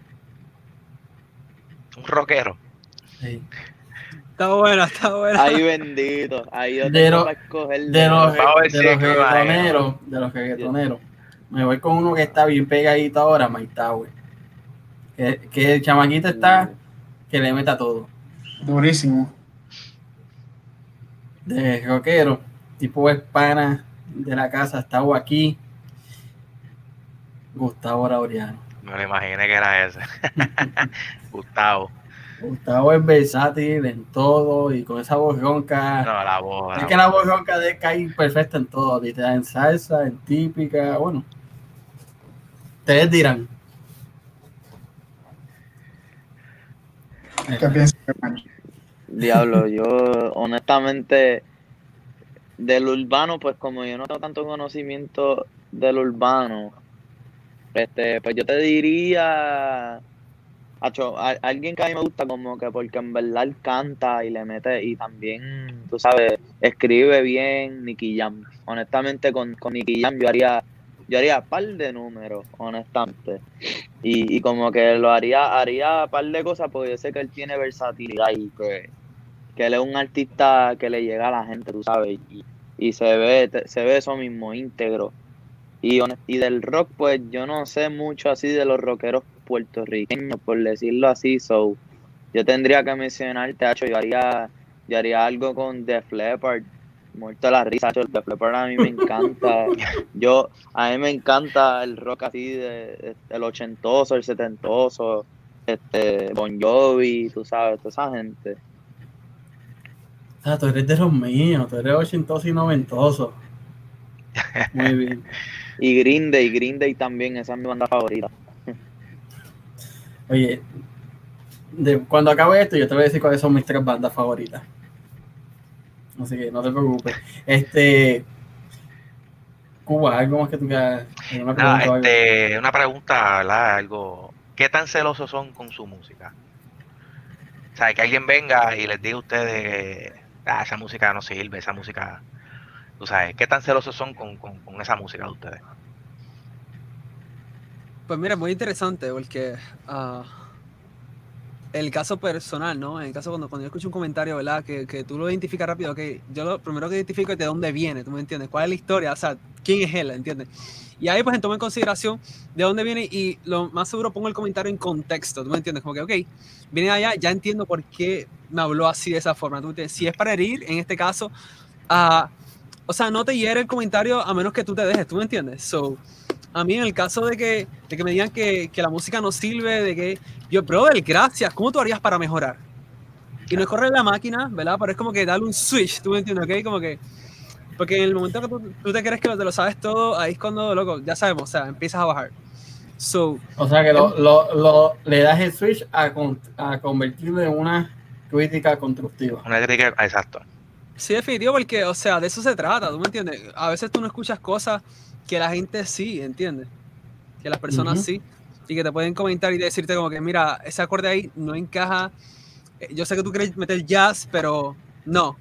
Un rockero. Sí. Está buena, está buena. Ay, bendito. Ahí yo De, tengo lo- para escoger de de los, dos. Vamos a ver de si los es que me imagino. reggaetoneros, de los reggaetoneros, me voy con uno que está bien pegadito ahora, Mike Tower. Que, que el chamaquito está que le meta todo. Durísimo. De rockero, tipo es pana de la casa, estaba aquí. Gustavo Laureano. Me lo imaginé que era ese. Gustavo. Gustavo es versátil en todo y con esa voz ronca. No, la voz. Es la que la voz. voz ronca de él cae perfecta en todo, literal, en salsa, en típica, bueno. Ustedes dirán. ¿Qué piensas, hermano? Diablo, yo honestamente del urbano, pues como yo no tengo tanto conocimiento del urbano, este, pues yo te diría acho, a, alguien que a mí me gusta como que porque en verdad él canta y le mete y también, tú sabes, escribe bien, Nicky Jam. Honestamente con, con Nicky Jam yo haría yo haría par de números, honestamente. Y, y como que lo haría, haría par de cosas porque yo sé que él tiene versatilidad y que, que él es un artista que le llega a la gente, tú sabes, y, y se ve, se ve eso mismo, íntegro. Y, y del rock, pues yo no sé mucho así de los rockeros puertorriqueños, por decirlo así, so yo tendría que mencionar, teatro, yo haría, yo haría algo con Def Leppard, muerto de la risa, Def Leppard a mí me encanta, yo, a mí me encanta el rock así, de, de, el ochentoso, el setentoso, este, Bon Jovi, tú sabes, toda esa gente. O sea, tú eres de los míos, tú eres ochentoso y noventoso. Muy bien. Y Green Day, Green Day también, esa es mi banda favorita. Oye, de, cuando acabe esto, yo te voy a decir cuáles son mis tres bandas favoritas. Así que no te preocupes. Este, Cuba, algo más que tú quieras. Una Nada, pregunta, este, una pregunta, ¿verdad? Algo. ¿Qué tan celosos son con su música? O sea, que alguien venga y les diga a ustedes, ah, esa música no sirve, esa música. Tú sabes, ¿qué tan celosos son con, con, con esa música de ustedes? Pues mira, muy interesante porque uh, el caso personal, ¿no? En el caso cuando, cuando yo escucho un comentario, ¿verdad? Que, que tú lo identificas rápido, que yo lo primero que identifico es de dónde viene, ¿tú me entiendes? ¿Cuál es la historia? O sea, ¿quién es él? ¿Entiendes? Y ahí pues tomo en consideración de dónde viene y lo más seguro pongo el comentario en contexto, ¿tú me entiendes? Como que, ok, viene de allá, ya entiendo por qué me habló así de esa forma, ¿tú me entiendes? Si es para herir, en este caso, uh, o sea, no te hiere el comentario a menos que tú te dejes, ¿tú me entiendes? So, a mí en el caso de que, de que me digan que, que la música no sirve, de que yo, brother, gracias, ¿cómo tú harías para mejorar? Y no es correr la máquina, ¿verdad? Pero es como que darle un switch, ¿tú me entiendes? ¿Ok? Como que, porque en el momento que tú, tú te crees que te lo sabes todo, ahí es cuando, loco, ya sabemos, o sea, empiezas a bajar. So, o sea que lo, lo, lo, le das el switch a, a convertirlo en una crítica constructiva. Una crítica, exacto. Sí, definitivo, porque, o sea, de eso se trata, ¿tú me entiendes? A veces tú no escuchas cosas que la gente sí, ¿entiendes? Que las personas uh-huh. sí, y que te pueden comentar y decirte como que, mira, ese acorde ahí no encaja, yo sé que tú quieres meter jazz, pero no.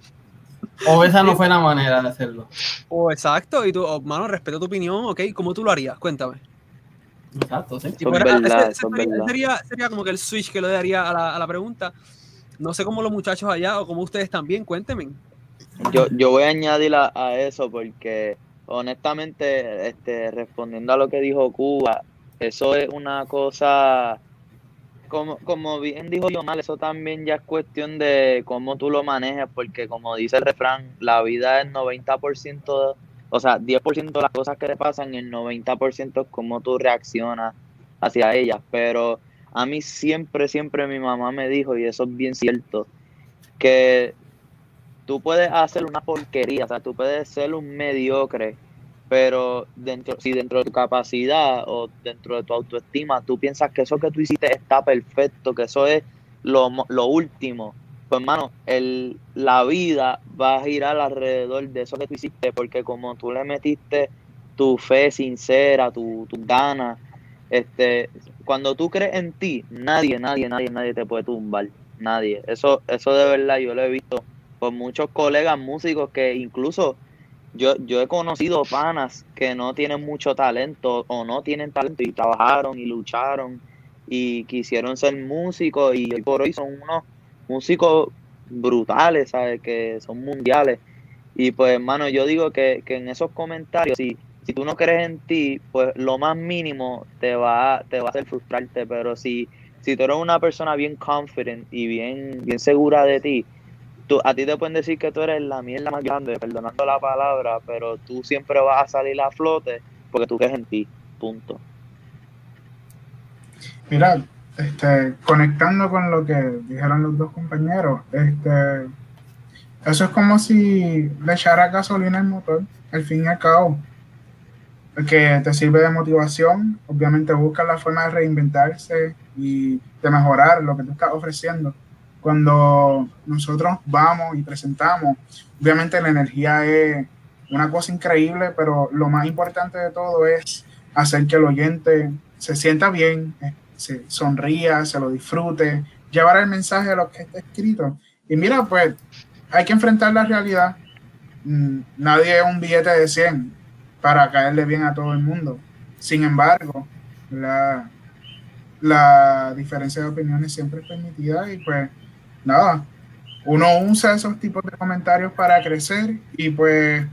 O esa no fue la manera de hacerlo. O exacto, y tú, oh, mano, respeto tu opinión, ok, ¿cómo tú lo harías? Cuéntame. Exacto, sí. Y fuera, verdad, ese, ese sería, sería, sería como que el switch que le daría a la, a la pregunta. No sé cómo los muchachos allá o como ustedes también, cuéntenme. Yo, yo voy a añadir a, a eso porque honestamente, este, respondiendo a lo que dijo Cuba, eso es una cosa, como, como bien dijo Yomar, eso también ya es cuestión de cómo tú lo manejas, porque como dice el refrán, la vida es noventa por ciento, o sea, diez por ciento de las cosas que te pasan y el noventa por ciento es cómo tú reaccionas hacia ellas, pero a mí siempre, siempre mi mamá me dijo, y eso es bien cierto, que tú puedes hacer una porquería, o sea, tú puedes ser un mediocre, pero dentro, si dentro de tu capacidad o dentro de tu autoestima tú piensas que eso que tú hiciste está perfecto, que eso es lo, lo último, pues hermano, el, la vida va a girar alrededor de eso que tú hiciste, porque como tú le metiste tu fe sincera, tu, tus ganas, este, cuando tú crees en ti, nadie, nadie, nadie, nadie te puede tumbar, nadie. Eso, eso de verdad yo lo he visto con muchos colegas músicos que incluso yo, yo he conocido panas que no tienen mucho talento o no tienen talento y trabajaron y lucharon y quisieron ser músicos y hoy por hoy son unos músicos brutales, ¿sabes? Que son mundiales. Y pues, hermano, yo digo que, que en esos comentarios, si, si tú no crees en ti, pues lo más mínimo te va, te va a hacer frustrarte, pero si, si tú eres una persona bien confident y bien, bien segura de ti, tú, a ti te pueden decir que tú eres la mierda más grande, perdonando la palabra, pero tú siempre vas a salir a flote porque tú crees en ti, punto. Mira, este, conectando con lo que dijeron los dos compañeros, este, eso es como si le echara gasolina al motor, al fin y al cabo, que te sirve de motivación, obviamente busca la forma de reinventarse y de mejorar lo que tú estás ofreciendo. Cuando nosotros vamos y presentamos, obviamente la energía es una cosa increíble, pero lo más importante de todo es hacer que el oyente se sienta bien, se sonría, se lo disfrute, llevar el mensaje de lo que está escrito. Y mira, pues hay que enfrentar la realidad. Nadie es un billete de cien. para caerle bien a todo el mundo. Sin embargo, la, la diferencia de opiniones siempre es permitida y pues nada, uno usa esos tipos de comentarios para crecer y pues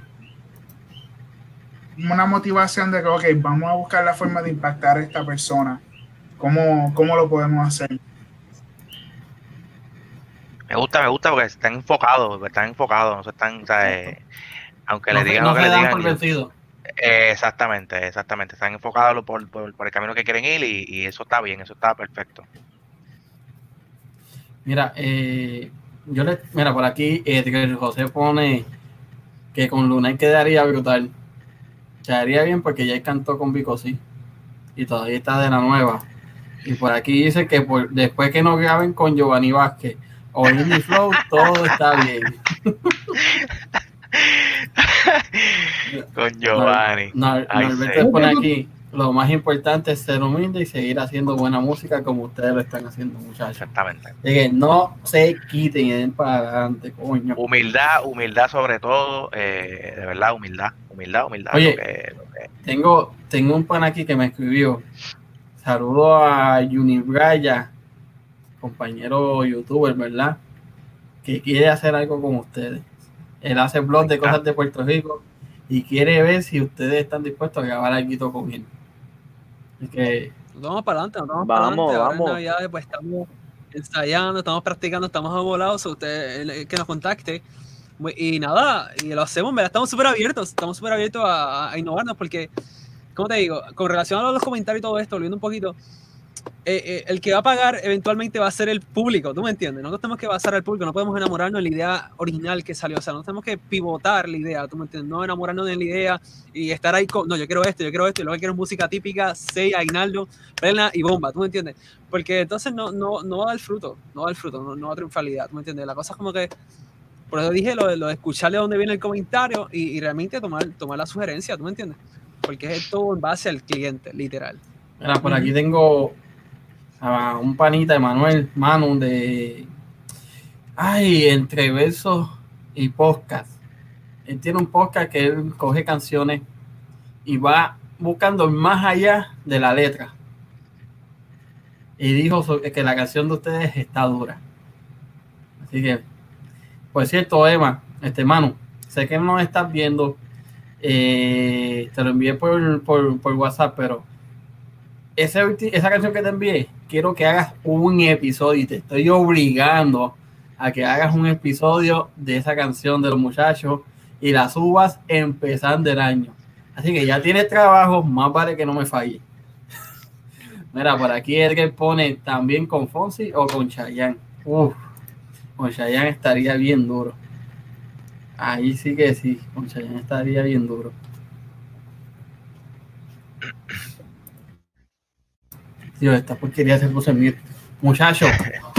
una motivación de que, ok, vamos a buscar la forma de impactar a esta persona. ¿Cómo, cómo lo podemos hacer? Me gusta, me gusta porque están enfocados, están enfocados, no se están, o sea, eh, aunque No, le digan no lo que se le dan digan. por y- vencido. eh, exactamente, exactamente, están enfocados por, por, por el camino que quieren ir y, y eso está bien, eso está perfecto. Mira, eh, yo le, mira, por aquí eh, José pone que con Lunay quedaría brutal. Quedaría bien porque ya cantó con Vico sí y todavía está de la nueva. Y por aquí dice que por, después que no graben con Giovanni Vázquez o Indie Flow, todo está bien. Con Giovanni. Nor- Ay, Norberto sí. pone aquí, lo más importante es ser humilde y seguir haciendo buena música como ustedes lo están haciendo, muchachos. Exactamente. Así que no se quiten y den para adelante, coño. Humildad, humildad sobre todo, eh, de verdad, humildad, humildad, humildad. Oye, lo que- lo que- Tengo, tengo un pan aquí que me escribió. Saludo a Unibraya, compañero youtuber, ¿verdad? Que quiere hacer algo con ustedes. Él hace blog de cosas de Puerto Rico y quiere ver si ustedes están dispuestos a grabar algo con él. Así que Nos vamos para adelante, nos vamos, Vamos, para adelante. Ahora vamos. en Navidades pues estamos ensayando, estamos practicando, estamos amolados. Usted el- el que nos contacte. Y nada, y lo hacemos, ¿verdad? Estamos súper abiertos, estamos súper abiertos a, a innovarnos porque, como te digo, con relación a los comentarios y todo esto, volviendo un poquito, eh, eh, el que va a pagar eventualmente va a ser el público, ¿tú me entiendes? Nosotros tenemos que basar al público, no podemos enamorarnos de la idea original que salió, o sea, no tenemos que pivotar la idea, ¿tú me entiendes? No enamorarnos de la idea y estar ahí con, no, yo quiero esto, yo quiero esto, y luego quiero música típica, seis, aguinaldo, plena y bomba, ¿tú me entiendes? Porque entonces no, no, no va a dar fruto, no va a dar fruto, no, no va a triunfalidad, ¿tú me entiendes? La cosa es como que, por eso dije lo de, lo de escucharle dónde viene el comentario y, y realmente tomar, tomar la sugerencia, ¿tú me entiendes? Porque es todo en base al cliente, literal. mira, por aquí tengo a un panita, Emanuel Manu, de ay, entre versos y podcast. Él tiene un podcast que él coge canciones y va buscando más allá de la letra. Y dijo so- que la canción de ustedes está dura. Así que, por cierto, Emma, este Manu, sé que no estás viendo, eh, te lo envié por, por, por WhatsApp, pero ese ulti- esa canción que te envié, quiero que hagas un episodio y te estoy obligando a que hagas un episodio de esa canción de los muchachos y la subas empezando el año. Así que ya tienes trabajo, más vale que no me falle. Mira, por aquí Edgar pone también con Fonsi o con Chayanne. Uf, con Chayanne estaría bien duro. Ahí sí que sí, con Chayanne estaría bien duro. Tío, esta porquería se puso en mute. Muchachos,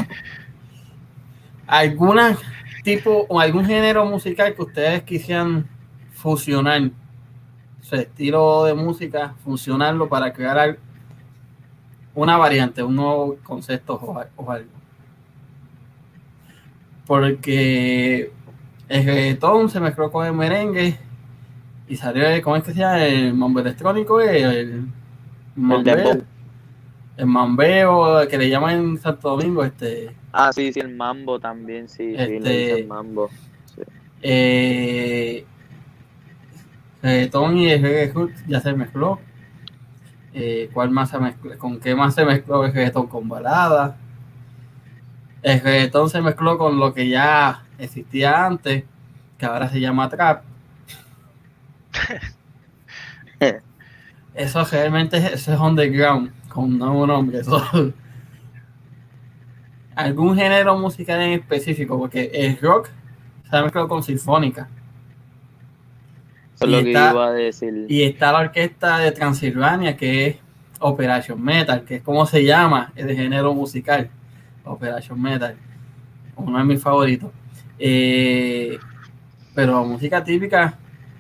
¿alguna tipo o algún género musical que ustedes quisieran fusionar? Su estilo de música, fusionarlo para crear al- una variante, un nuevo concepto o, al- o algo. Porque el reggaetón se mezcló con el merengue y salió, el- ¿cómo es que se llama? El mambo electrónico, el, el mambeo, dembow. el mambeo que le llaman en Santo Domingo, este, Ah, sí, sí, el mambo también, sí, sí, Este- le dicen mambo. Sí. eh, reggaetón y el reggae hood ya se mezcló. Eh, ¿cuál más se mezcló? ¿Con qué más se mezcló el reggaetón? Con balada. El reggaetón se mezcló con lo que ya existía antes, que ahora se llama trap. Eso realmente es, eso es underground, con un nuevo nombre. Eso. Algún género musical en específico, porque el rock se ha mezclado con sinfónica. Eso es Y lo que está- iba a decir. Y está la orquesta de Transilvania, que es Operation Metal, que es como se llama el género musical. Operation Metal, uno de mis favoritos. Eh, pero música típica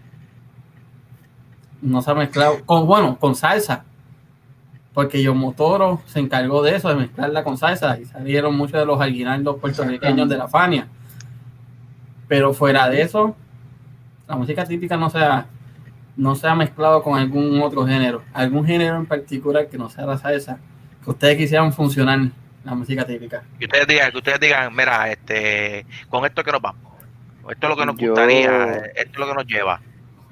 no se ha mezclado con, bueno, con salsa, porque Yomotoro se encargó de eso, de mezclarla con salsa, y salieron muchos de los aguinaldos puertorriqueños de la Fania. Pero fuera de eso, la música típica no se ha, no sea mezclado con algún otro género, algún género en particular que no sea la salsa, que ustedes quisieran funcionar en la música típica. Que ustedes digan, que ustedes digan, mira, este, con esto que nos vamos. Esto es lo que nos Yo- gustaría, esto es lo que nos lleva.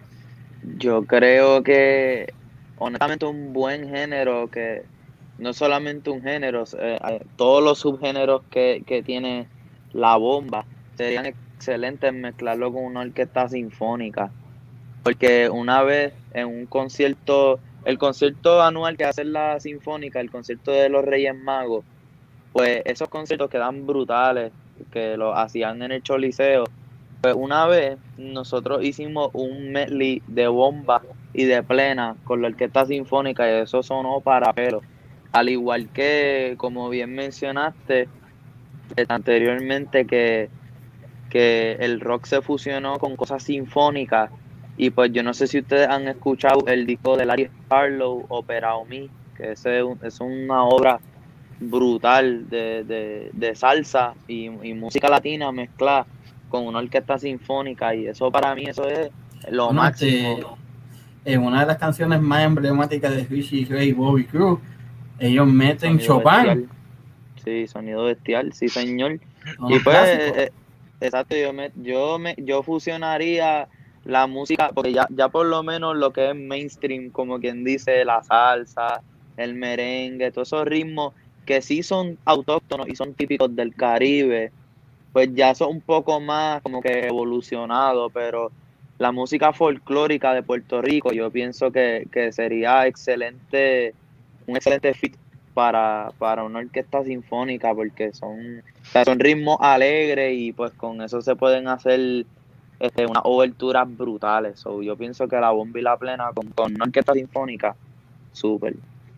Yo creo que, honestamente, un buen género, que no solamente un género, eh, eh, todos los subgéneros que, que tiene la bomba serían excelentes mezclarlo con una orquesta sinfónica. Porque una vez en un concierto, el concierto anual que hace la Sinfónica, el concierto de los Reyes Magos, pues esos conciertos quedan brutales, que lo hacían en el Choliseo. Pues una vez nosotros hicimos un medley de bomba y de plena con la orquesta sinfónica y eso sonó para pelo. Al igual que, como bien mencionaste eh, anteriormente, que, que el rock se fusionó con cosas sinfónicas. Y pues yo no sé si ustedes han escuchado el disco de Larry Harlow, Opera o Me, que ese es, un- es una obra brutal de, de, de salsa y, y música latina mezclada con una orquesta sinfónica, y eso para mí eso es lo Bueno, máximo. este, en una de las canciones más emblemáticas de Richie Ray y Bobby Cruz, ellos meten Sonido Chopin, bestial. Sí, sonido bestial, sí señor. son Y los pues, clásicos. eh, exacto, yo me, yo me, yo fusionaría la música, porque ya, ya por lo menos lo que es mainstream, como quien dice, la salsa, el merengue, todos esos ritmos que sí son autóctonos y son típicos del Caribe, pues ya son un poco más como que evolucionado, pero la música folclórica de Puerto Rico, yo pienso que, que sería excelente, un excelente fit para, para una orquesta sinfónica, porque son, o sea, son ritmos alegres y pues con eso se pueden hacer este, unas oberturas brutales. So, yo pienso que la bomba y la plena con, con una orquesta sinfónica, súper.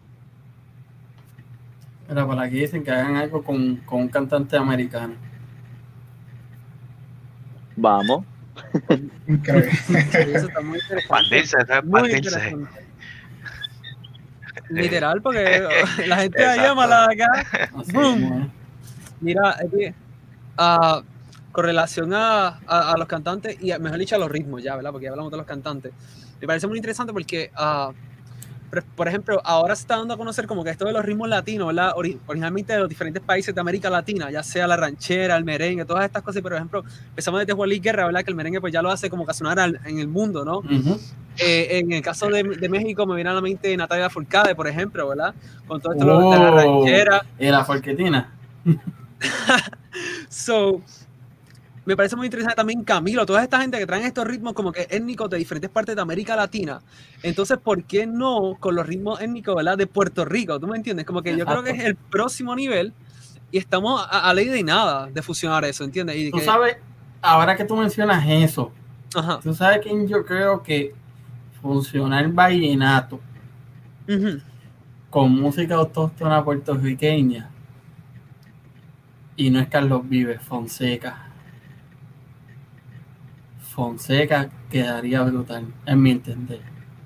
Pero por aquí dicen que hagan algo con, con un cantante americano. Vamos. Increíble. Sí, eso está muy interesante. Expandirse, eso es Muy expandirse. interesante. Literal, porque la gente ahí Exacto. ama la de acá. Así Boom. mismo, ¿eh? Mira, es que, ah, con relación a, a, a los cantantes y a- mejor dicho a los ritmos ya, ¿verdad? Porque ya hablamos de los cantantes. Me parece muy interesante porque, ah, por, por ejemplo, ahora se está dando a conocer como que esto de los ritmos latinos, ¿verdad? Ori- originalmente de los diferentes países de América Latina, ya sea la ranchera, el merengue, todas estas cosas. Por ejemplo, empezamos desde Juan Luis Guerra, ¿verdad? Que el merengue pues ya lo hace como que sonar al- en el mundo, ¿no? Ujú. Eh, en el caso de, de México me viene a la mente Natalia Furcade, por ejemplo, ¿verdad? Con todo esto lo- de la Oh, ranchera. y la forquetina. So, me parece muy interesante también Camilo, toda esta gente que traen estos ritmos como que étnicos de diferentes partes de América Latina. Entonces, ¿por qué no con los ritmos étnicos, ¿verdad? De Puerto Rico? ¿Tú me entiendes? Como que yo creo que es Exacto. el próximo nivel y estamos a, a ley de nada de fusionar eso, ¿entiendes? Y de Tú que, sabes, ahora que tú mencionas eso, ajá, tú sabes quién yo creo que funciona el vallenato ujú. con música autóctona puertorriqueña y no es Carlos Vives, Fonseca. Fonseca quedaría brutal, en mi entender.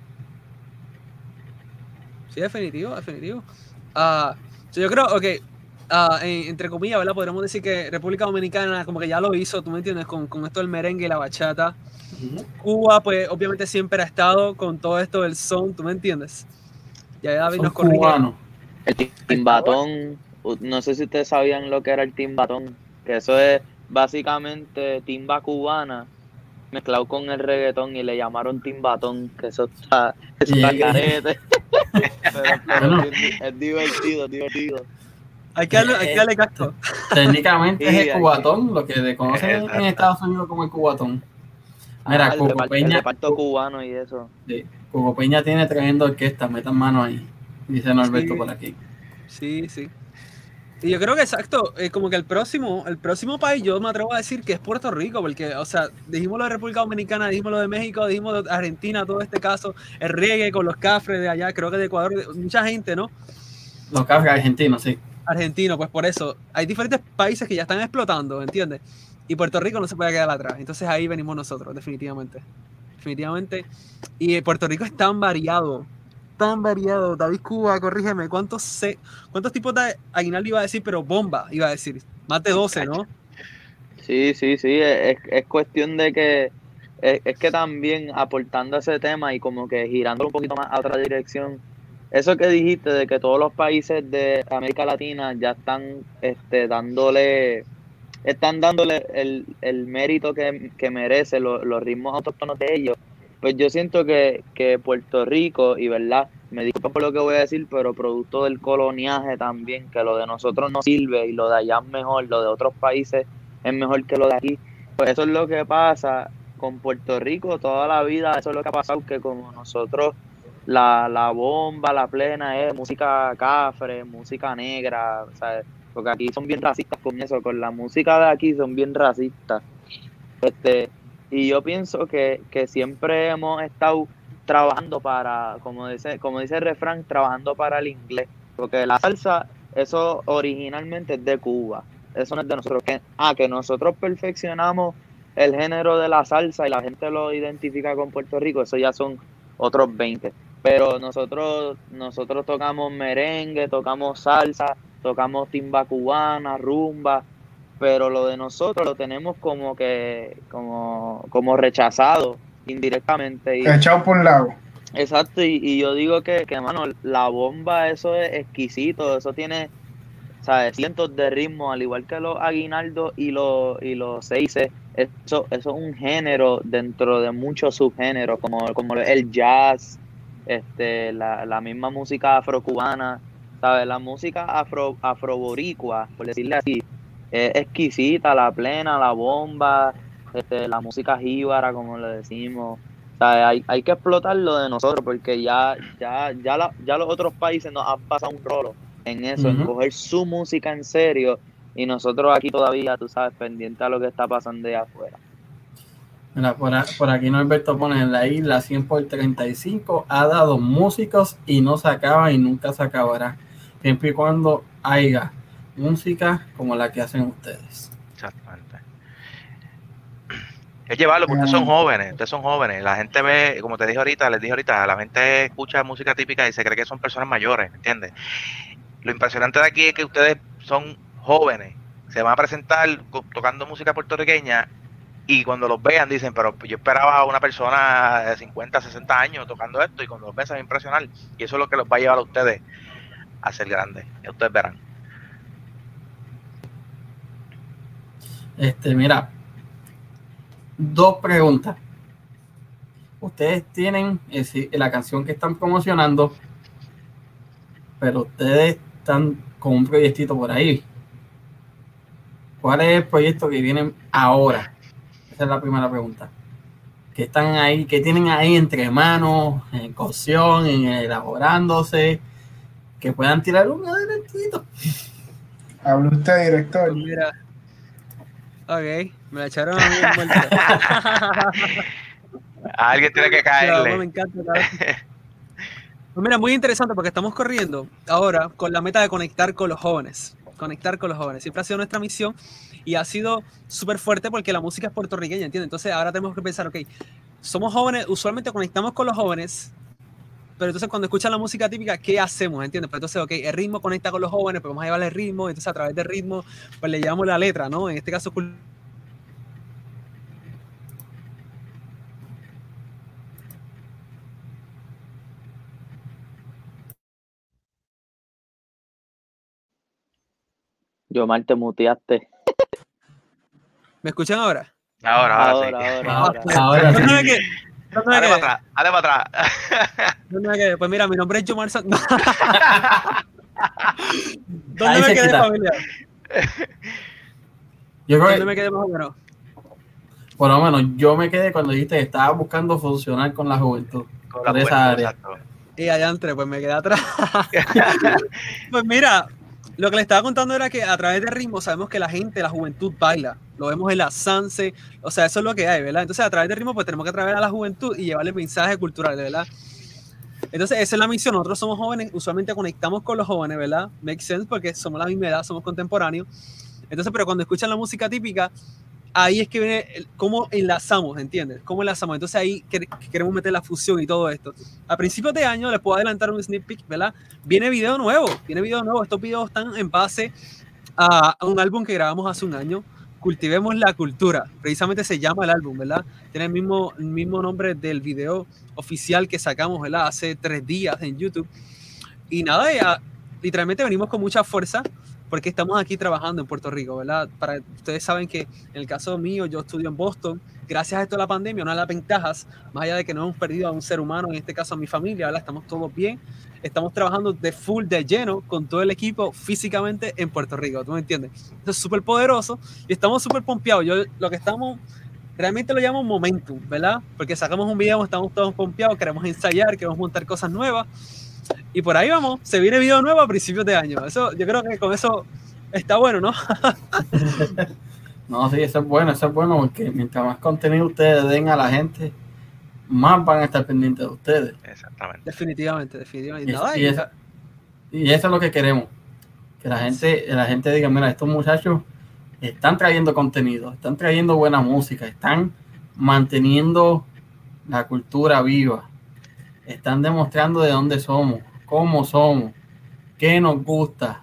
Sí, definitivo, definitivo. Ah, so yo creo, ok, ah, en- entre comillas, ¿verdad? Podríamos decir que República Dominicana como que ya lo hizo, ¿tú me entiendes? Con, con esto del merengue y la bachata. Ujú. Cuba, pues obviamente siempre ha estado con todo esto del son, ¿tú me entiendes? Ya David Son nos corrige. cubanos. El timbatón, u- no sé si ustedes sabían lo que era el timbatón, que eso es básicamente timba cubana mezclado con el reggaetón y le llamaron timbatón, que eso está, eso está Y- carete. pero pero Bueno. sí es, di- es divertido, es divertido. Hay que darle, hay que darle casco. Técnicamente Sí, es hay el que- cubatón, lo que le conocen en Exacto. Estados Unidos como el cubatón. Mira, Ah, el, Coco reparto, el Peña, reparto cubano y eso. sí, Coco Peña tiene tremenda orquesta, metan mano ahí, dice Norberto Sí. por aquí. Sí, sí. Y yo creo que exacto, eh, como que el próximo, el próximo país, yo me atrevo a decir que es Puerto Rico, porque, o sea, dijimos lo de República Dominicana, dijimos lo de México, dijimos lo de Argentina, todo este caso, el reggae con los cafres de allá, creo que de Ecuador, de- mucha gente, ¿no? Los cafés argentinos, sí. Argentino, pues por eso, hay diferentes países que ya están explotando, ¿entiendes? Y Puerto Rico no se puede quedar atrás. Entonces ahí venimos nosotros, definitivamente. Definitivamente. Y Puerto Rico es tan variado, tan variado. David Cuba, corrígeme, ¿cuántos, se, cuántos tipos de aguinaldo iba a decir? Pero bomba, iba a decir. Más de doce, ¿no? Sí, sí, sí, es, es cuestión de que es, es que también aportando a ese tema y como que girándolo un poquito más a otra dirección, eso que dijiste de que todos los países de América Latina ya están este, dándole, están dándole el, el mérito que, que merece lo- los ritmos autóctonos de ellos, pues yo siento que, que Puerto Rico, y verdad, me disculpo por lo que voy a decir, pero producto del coloniaje también, que lo de nosotros no sirve y lo de allá es mejor, lo de otros países es mejor que lo de aquí. Pues eso es lo que pasa con Puerto Rico toda la vida, eso es lo que ha pasado, que como nosotros la, la bomba, la plena es música cafre, música negra, ¿sabes? Porque aquí son bien racistas con eso, con la música de aquí son bien racistas. Este, y yo pienso que, que siempre hemos estado trabajando para, como dice, como dice el refrán, trabajando para el inglés. Porque la salsa, eso originalmente es de Cuba. Eso no es de nosotros. Que, ah, que nosotros perfeccionamos el género de la salsa y la gente lo identifica con Puerto Rico, eso ya son otros veinte. Pero nosotros, nosotros tocamos merengue, tocamos salsa, tocamos timba cubana, rumba, pero lo de nosotros lo tenemos como que como, como rechazado indirectamente. Y, Echado por un lado. exacto, y, y yo digo que, que, mano, la bomba, eso es exquisito, eso tiene, ¿sabes? Cientos de ritmos, al igual que los aguinaldos y los, y los seises. Eso, eso es un género dentro de muchos subgéneros, como, como el jazz, este, la, la misma música afrocubana, ¿sabes? La música afro, afroboricua, por decirle así, es exquisita, la plena, la bomba, este, la música jíbara, como le decimos. ¿Sabes? Hay, hay que explotar lo de nosotros, porque ya, ya, ya, la, ya los otros países nos han pasado un rolo en eso, en Ujú. coger su música en serio, y nosotros aquí todavía, tú sabes, pendiente a lo que está pasando allá afuera. Mira, por, a- por aquí Norberto pone en la isla cien por treinta y cinco ha dado músicos y no se acaba y nunca se acabará, siempre y cuando haya música como la que hacen ustedes. Exactamente. Es llevarlo, porque ustedes son Mm. jóvenes, ustedes son jóvenes. La gente ve, como te dije ahorita, les dije ahorita, la gente escucha música típica y se cree que son personas mayores, ¿me entiendes? Lo impresionante de aquí es que ustedes son jóvenes, se van a presentar co- tocando música puertorriqueña y cuando los vean dicen, pero yo esperaba a una persona de cincuenta, sesenta años tocando esto, y cuando los ven se van a impresionar, y eso es lo que los va a llevar a ustedes a ser grandes, ya ustedes verán. Este, mira, dos preguntas. Ustedes tienen eh, sí, la canción que están promocionando, pero ustedes están con un proyectito por ahí. ¿Cuál es el proyecto que viene ahora? Esa es la primera pregunta. ¿Qué están ahí, qué tienen ahí entre manos, en cocción, en elaborándose, que puedan tirar un adelantito? Habla usted, director. Pues mira, ok, me la echaron a mí en muerto. A alguien tiene que Claro, me caerle. encanta. claro. Pues mira, muy interesante porque estamos corriendo ahora con la meta de conectar con los jóvenes. Conectar con los jóvenes. Siempre ha sido nuestra misión y ha sido súper fuerte porque la música es puertorriqueña, ¿entiendes? Entonces ahora tenemos que pensar, ok, somos jóvenes, usualmente conectamos con los jóvenes, pero entonces cuando escuchan la música típica, ¿qué hacemos? ¿Entiendes? Pues entonces, ok, el ritmo conecta con los jóvenes, pues vamos a llevarle el ritmo, entonces a través del ritmo, pues le llevamos la letra, ¿no? En este caso, Yomar, te muteaste. ¿me escuchan ahora? Ahora, ahora, Ahora, sí. ahora, Ahora, ahora. ahora ¿Dónde me sí. quedé? ¿Dónde me Dale quedé? para atrás, dale para atrás. ¿Dónde me quedé? Pues mira, mi nombre es Yomar Santos. ¿Dónde Ahí me se quedé, quita. familia? Yo creo ¿Dónde que, me quedé más o menos? por lo menos, yo me quedé cuando dijiste que estaba buscando funcionar con la juventud. Con la Por esa juventud, área. exacto. Y allá entré, pues me quedé atrás. Pues mira, lo que le estaba contando era que a través del ritmo sabemos que la gente, la juventud baila. Lo vemos en la Sanse, o sea, eso es lo que hay, ¿verdad? Entonces a través del ritmo pues tenemos que atraer a la juventud y llevarle mensajes culturales, ¿verdad? Entonces esa es la misión, nosotros somos jóvenes, usualmente conectamos con los jóvenes, ¿verdad? Make sense porque somos la misma edad, somos contemporáneos. Entonces, pero cuando escuchan la música típica, ahí es que viene el, cómo enlazamos, ¿entiendes? Cómo enlazamos. Entonces ahí que, que queremos meter la fusión y todo esto. A principios de año, les puedo adelantar un sneak peek, ¿verdad? Viene video nuevo, viene video nuevo. Estos videos están en base a, a un álbum que grabamos hace un año Cultivemos la Cultura. Precisamente se llama el álbum, ¿verdad? Tiene el mismo, el mismo nombre del video oficial que sacamos, ¿verdad? Hace tres días en YouTube. Y nada, ya, literalmente venimos con mucha fuerza porque estamos aquí trabajando en Puerto Rico, ¿verdad? Para, ustedes saben que en el caso mío, yo estudio en Boston. Gracias a esto de la pandemia, una de las ventajas, más allá de que no hemos perdido a un ser humano, en este caso a mi familia, ¿verdad? Estamos todos bien. Estamos trabajando de full, de lleno, con todo el equipo físicamente en Puerto Rico, ¿tú me entiendes? Eso es súper poderoso y estamos súper pompeados. Yo lo que estamos, realmente lo llamo momentum, ¿verdad? Porque sacamos un video, estamos todos pompeados, queremos ensayar, queremos montar cosas nuevas y por ahí vamos. Se viene video nuevo a principios de año. Eso, yo creo que con eso está bueno, ¿no? No, sí, eso es bueno, eso es bueno porque mientras más contenido ustedes den a la gente, más van a estar pendientes de ustedes. Exactamente. Definitivamente, definitivamente. Y, Nada, y, eso, y eso es lo que queremos. Que la gente, la gente diga, mira, estos muchachos están trayendo contenido, están trayendo buena música, están manteniendo la cultura viva, están demostrando de dónde somos, cómo somos, qué nos gusta.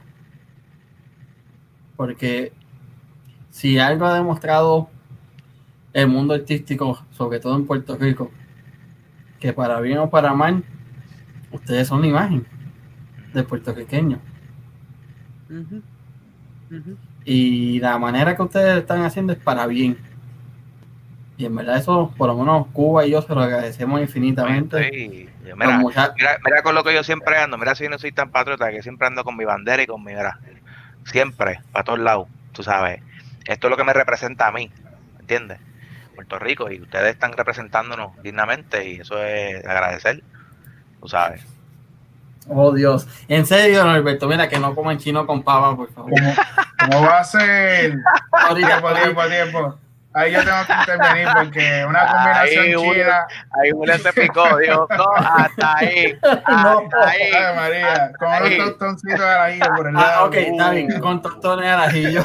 Porque si algo ha demostrado el mundo artístico, sobre todo en Puerto Rico, que para bien o para mal, ustedes son la imagen del puertorriqueño. Uh-huh. Uh-huh. Y la manera que ustedes están haciendo es para bien. Y en verdad eso, por lo menos Cuba y yo se lo agradecemos infinitamente. Sí, yo, mira, mucha... mira, mira con lo que yo siempre ando, mira si no soy tan patriota, que siempre ando con mi bandera y con mi, mira, siempre, para todos lados, tú sabes. Esto es lo que me representa a mí, ¿entiendes? Puerto Rico, y ustedes están representándonos dignamente y eso es agradecer, tú sabes. Oh Dios, en serio, Norberto, mira que no coman chino con pava, por favor. ¿Cómo, cómo va a ser? Ahorita, por tiempo, tiempo. Ahí yo tengo que intervenir porque una combinación ahí, china. Ahí Julián se picó, dijo, no, hasta ahí, hasta no, ahí. Ay, María, con unos tostoncitos de arajillo por el lado. Ah, ok, está bien, con tostones de arajillo.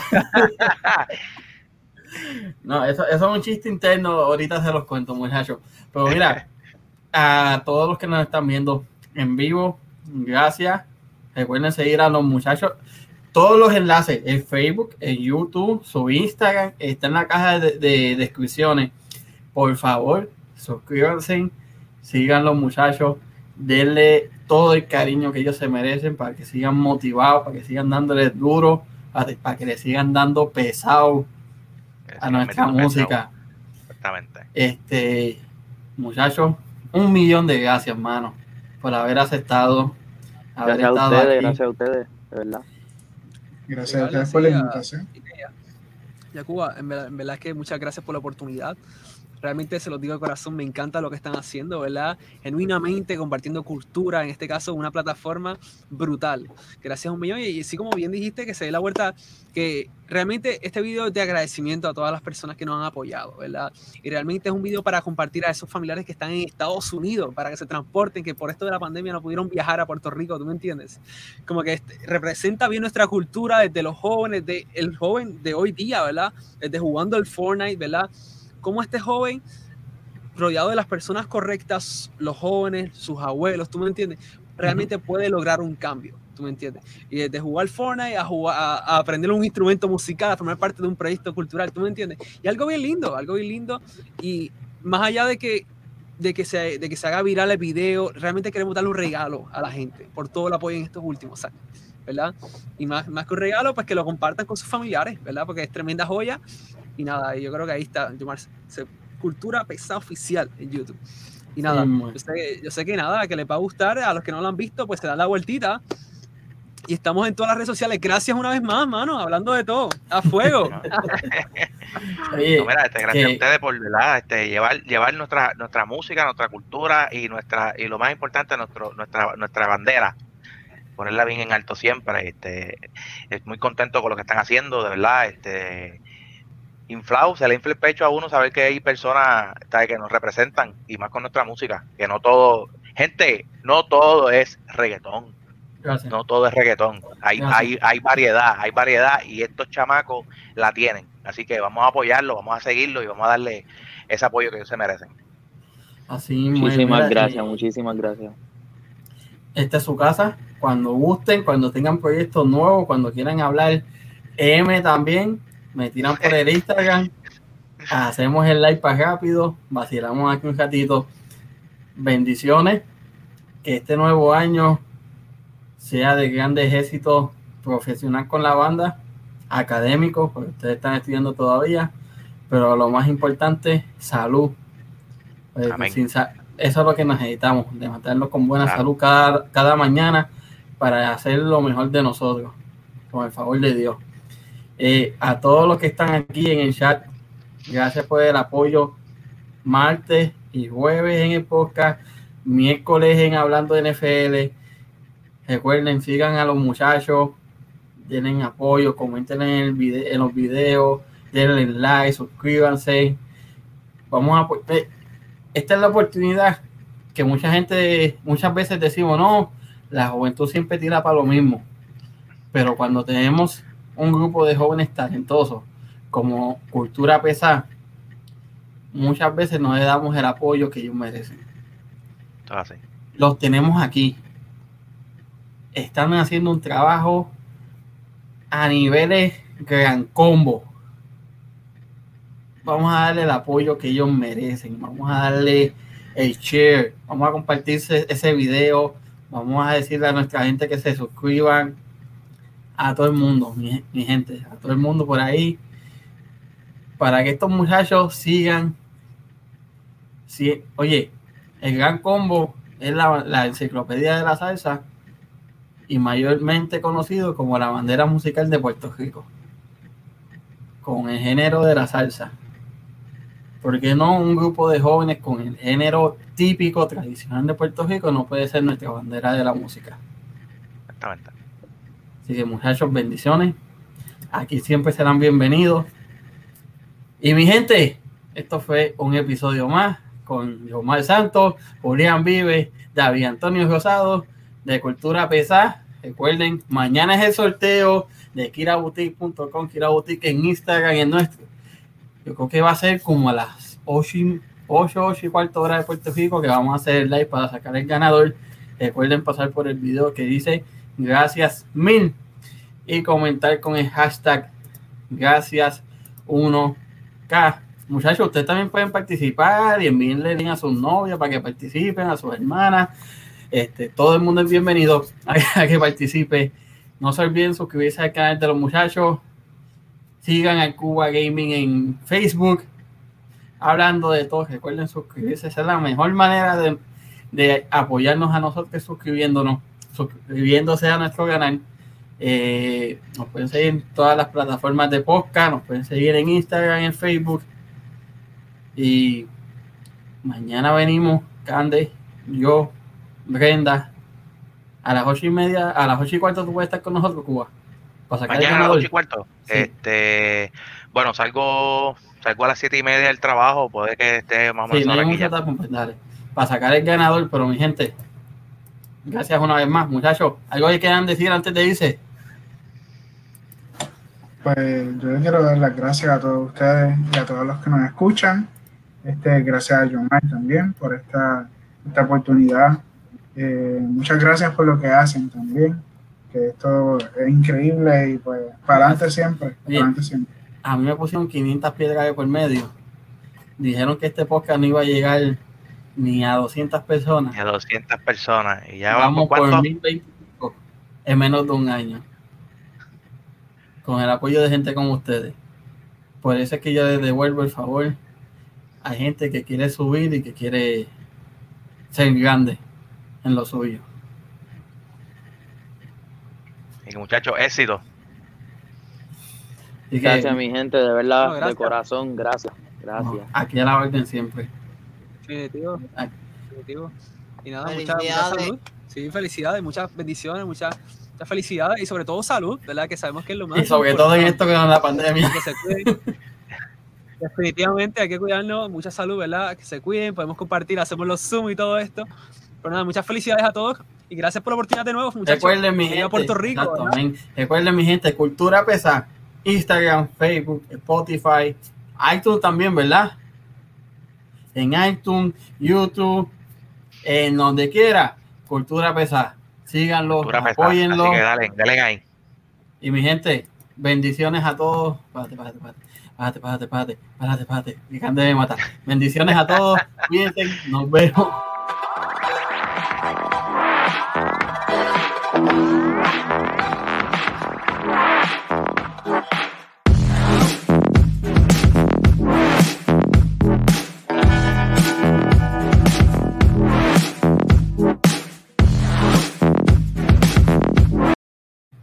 No, eso, eso es un chiste interno, ahorita se los cuento, muchachos. Pero mira, a todos los que nos están viendo en vivo, gracias. Recuerden seguir a los muchachos. Todos los enlaces, el Facebook, el YouTube, su Instagram, está en la caja de, de descripciones. Por favor, suscríbanse, sigan los muchachos, denle todo el cariño que ellos se merecen para que sigan motivados, para que sigan dándoles duro, para, para que le sigan dando pesado a nuestra música. Exactamente. Este, muchachos, un millón de gracias, hermano, por haber aceptado. Haber gracias estado a ustedes, aquí. gracias a ustedes, de verdad. Gracias a ustedes por la invitación. Yacuba, en verdad, en verdad es que muchas gracias por la oportunidad. Realmente se los digo de corazón, me encanta lo que están haciendo, ¿verdad? Genuinamente compartiendo cultura, en este caso una plataforma brutal. Gracias a un millón. Y así como bien dijiste, que se dé la vuelta, que realmente este video es de agradecimiento a todas las personas que nos han apoyado, ¿verdad? Y realmente es un video para compartir a esos familiares que están en Estados Unidos, para que se transporten, que por esto de la pandemia no pudieron viajar a Puerto Rico, ¿tú me entiendes? Como que este, representa bien nuestra cultura desde los jóvenes, de, el joven de hoy día, ¿verdad? Desde jugando el Fortnite, ¿verdad? Como este joven, rodeado de las personas correctas, los jóvenes, sus abuelos, ¿tú me entiendes? Realmente puede lograr un cambio, ¿tú me entiendes? Y desde jugar Fortnite a, jugar, a, a aprender un instrumento musical, a formar parte de un proyecto cultural, ¿tú me entiendes? Y algo bien lindo, algo bien lindo. Y más allá de que, de que, se, de que se haga viral el video, realmente queremos darle un regalo a la gente por todo el apoyo en estos últimos años, ¿verdad? Y más, más que un regalo, pues que lo compartan con sus familiares, ¿verdad? Porque es tremenda joya. Y nada, yo creo que ahí está, Cultura Pesada Oficial en YouTube. Y nada, sí, yo, sé, yo sé que nada, que les va a gustar, a los que no lo han visto, pues se dan la vueltita. Y estamos en todas las redes sociales. Gracias una vez más, mano, hablando de todo. A fuego. Oye, no, mira, este, gracias que... a ustedes por, ¿verdad? Este, llevar, llevar nuestra, nuestra música, nuestra cultura y nuestra, y lo más importante, nuestro, nuestra, nuestra bandera. Ponerla bien en alto siempre. Este, es muy contento con lo que están haciendo, de verdad. Este, inflado, se le infla el pecho a uno saber que hay personas ¿sabes? Que nos representan y más con nuestra música, que no todo, gente, no todo es reggaetón. Gracias. No todo es reggaetón, hay, hay, hay variedad, hay variedad y estos chamacos la tienen, así que vamos a apoyarlo, vamos a seguirlo y vamos a darle ese apoyo que ellos se merecen. Así muchísimas mira, gracias, y, muchísimas gracias. Esta es su casa, cuando gusten, cuando tengan proyectos nuevos, cuando quieran hablar M también, me tiran por el Instagram, hacemos el live para rápido, vacilamos aquí un ratito. Bendiciones, que este nuevo año sea de grandes éxitos profesional con la banda, académico, porque ustedes están estudiando todavía, pero lo más importante, salud. Pues, sin sa- eso es lo que necesitamos, de mantenernos con buena Claro. salud cada, cada mañana para hacer lo mejor de nosotros, con el favor de Dios. Eh, a todos los que están aquí en el chat, gracias por el apoyo martes y jueves en el podcast, miércoles en Hablando de N F L. Recuerden, sigan a los muchachos, denle apoyo, comenten en, el video, en los videos, denle like, suscríbanse. Vamos a eh, esta es la oportunidad que mucha gente, muchas veces decimos, no, la juventud siempre tira para lo mismo, pero cuando tenemos un grupo de jóvenes talentosos como Cultura Pesada, muchas veces no le damos el apoyo que ellos merecen. Todo así. Los tenemos aquí, están haciendo un trabajo a niveles gran combo. Vamos a darle el apoyo que ellos merecen, vamos a darle el share, vamos a compartirse ese video, vamos a decirle a nuestra gente que se suscriban, a todo el mundo, mi, mi gente, a todo el mundo por ahí, para que estos muchachos sigan. Sí, oye, el Gran Combo es la, la enciclopedia de la salsa y mayormente conocido como la bandera musical de Puerto Rico, con el género de la salsa. ¿Por qué no un grupo de jóvenes con el género típico, tradicional de Puerto Rico no puede ser nuestra bandera de la música? Exactamente. Así que muchachos, bendiciones. Aquí siempre serán bienvenidos. Y mi gente, esto fue un episodio más con Yomar Santos, Julián Vives, David Antonio Rosado de Cultura Pesada. Recuerden, mañana es el sorteo de kira boutique punto com, Kira Boutique en Instagram y en nuestro. Yo creo que va a ser como a las ocho, ocho y cuarto hora de Puerto Rico que vamos a hacer el live para sacar el ganador. Recuerden pasar por el video que dice gracias mil y comentar con el hashtag gracias uno K. Muchachos, ustedes también pueden participar y envíenle link a sus novias para que participen, a sus hermanas. Este, todo el mundo es bienvenido a, a que participe. No se olviden suscribirse al canal de los muchachos. Sigan al Cuba Gaming en Facebook. Hablando de todo, recuerden suscribirse. Esa es la mejor manera de, de apoyarnos a nosotros, suscribiéndonos, suscribiéndose a nuestro canal. Eh, nos pueden seguir en todas las plataformas de podcast, nos pueden seguir en Instagram, en Facebook. Y mañana venimos, Cande, yo, Brenda, a las ocho y media, a las ocho y cuarto tú puedes estar con nosotros, Cuba. Para sacar Mañana el a las ganador. ocho y cuarto. Sí. Este, bueno, salgo, salgo a las siete y media del trabajo, puede que esté más o menos Sí, no hay aquí mucho ya. tiempo, pues dale. Para sacar el ganador, pero mi gente, gracias una vez más, muchachos. ¿Algo que quieran decir antes de irse? Pues yo le quiero dar las gracias a todos ustedes y a todos los que nos escuchan. Este, gracias a Yomar también por esta, esta oportunidad. Eh, muchas gracias por lo que hacen también, que esto es increíble y pues para adelante siempre, para adelante siempre. A mí me pusieron quinientas piedras de por medio. Dijeron que este podcast no iba a llegar ni a doscientas personas. Y a doscientas personas. Y ya Vamos vamos por cuánto. mil veinticinco en menos de un año. Con el apoyo de gente como ustedes. Por eso es que yo les devuelvo el favor a gente que quiere subir y que quiere ser grande en lo suyo. Y muchachos, éxito. Así que, Gracias, mi gente, de verdad, No, gracias. de corazón, gracias, gracias. no, aquí a la orden siempre. Definitivo. Ay. Definitivo. Y nada, mucha, mucha Felicidades. salud. Sí, felicidades, muchas bendiciones, muchas, muchas felicidades y sobre todo salud, ¿verdad? Que sabemos que es lo más Y sobre todo en esto que es la pandemia. que se cuiden. Definitivamente hay que cuidarnos, mucha salud, ¿verdad? Que se cuiden, podemos compartir, hacemos los Zoom y todo esto. Pero nada, muchas felicidades a todos y gracias por la oportunidad de nuevo, muchachos. Recuerden mi Bienvenido gente. a Puerto Rico, Exacto, ¿verdad? amén. Recuerden mi gente, Cultura Pesada, Instagram, Facebook, Spotify, iTunes también, ¿verdad? En iTunes, YouTube, en donde quiera, Cultura Pesada. Síganlo, Cultura pesada. apóyenlo. Así que dale, dale ahí. Y mi gente, bendiciones a todos. Párate, párate, párate. Párate, párate, párate. Párate, párate. Que Cande me mata. Bendiciones a todos. Cuídense. Nos vemos.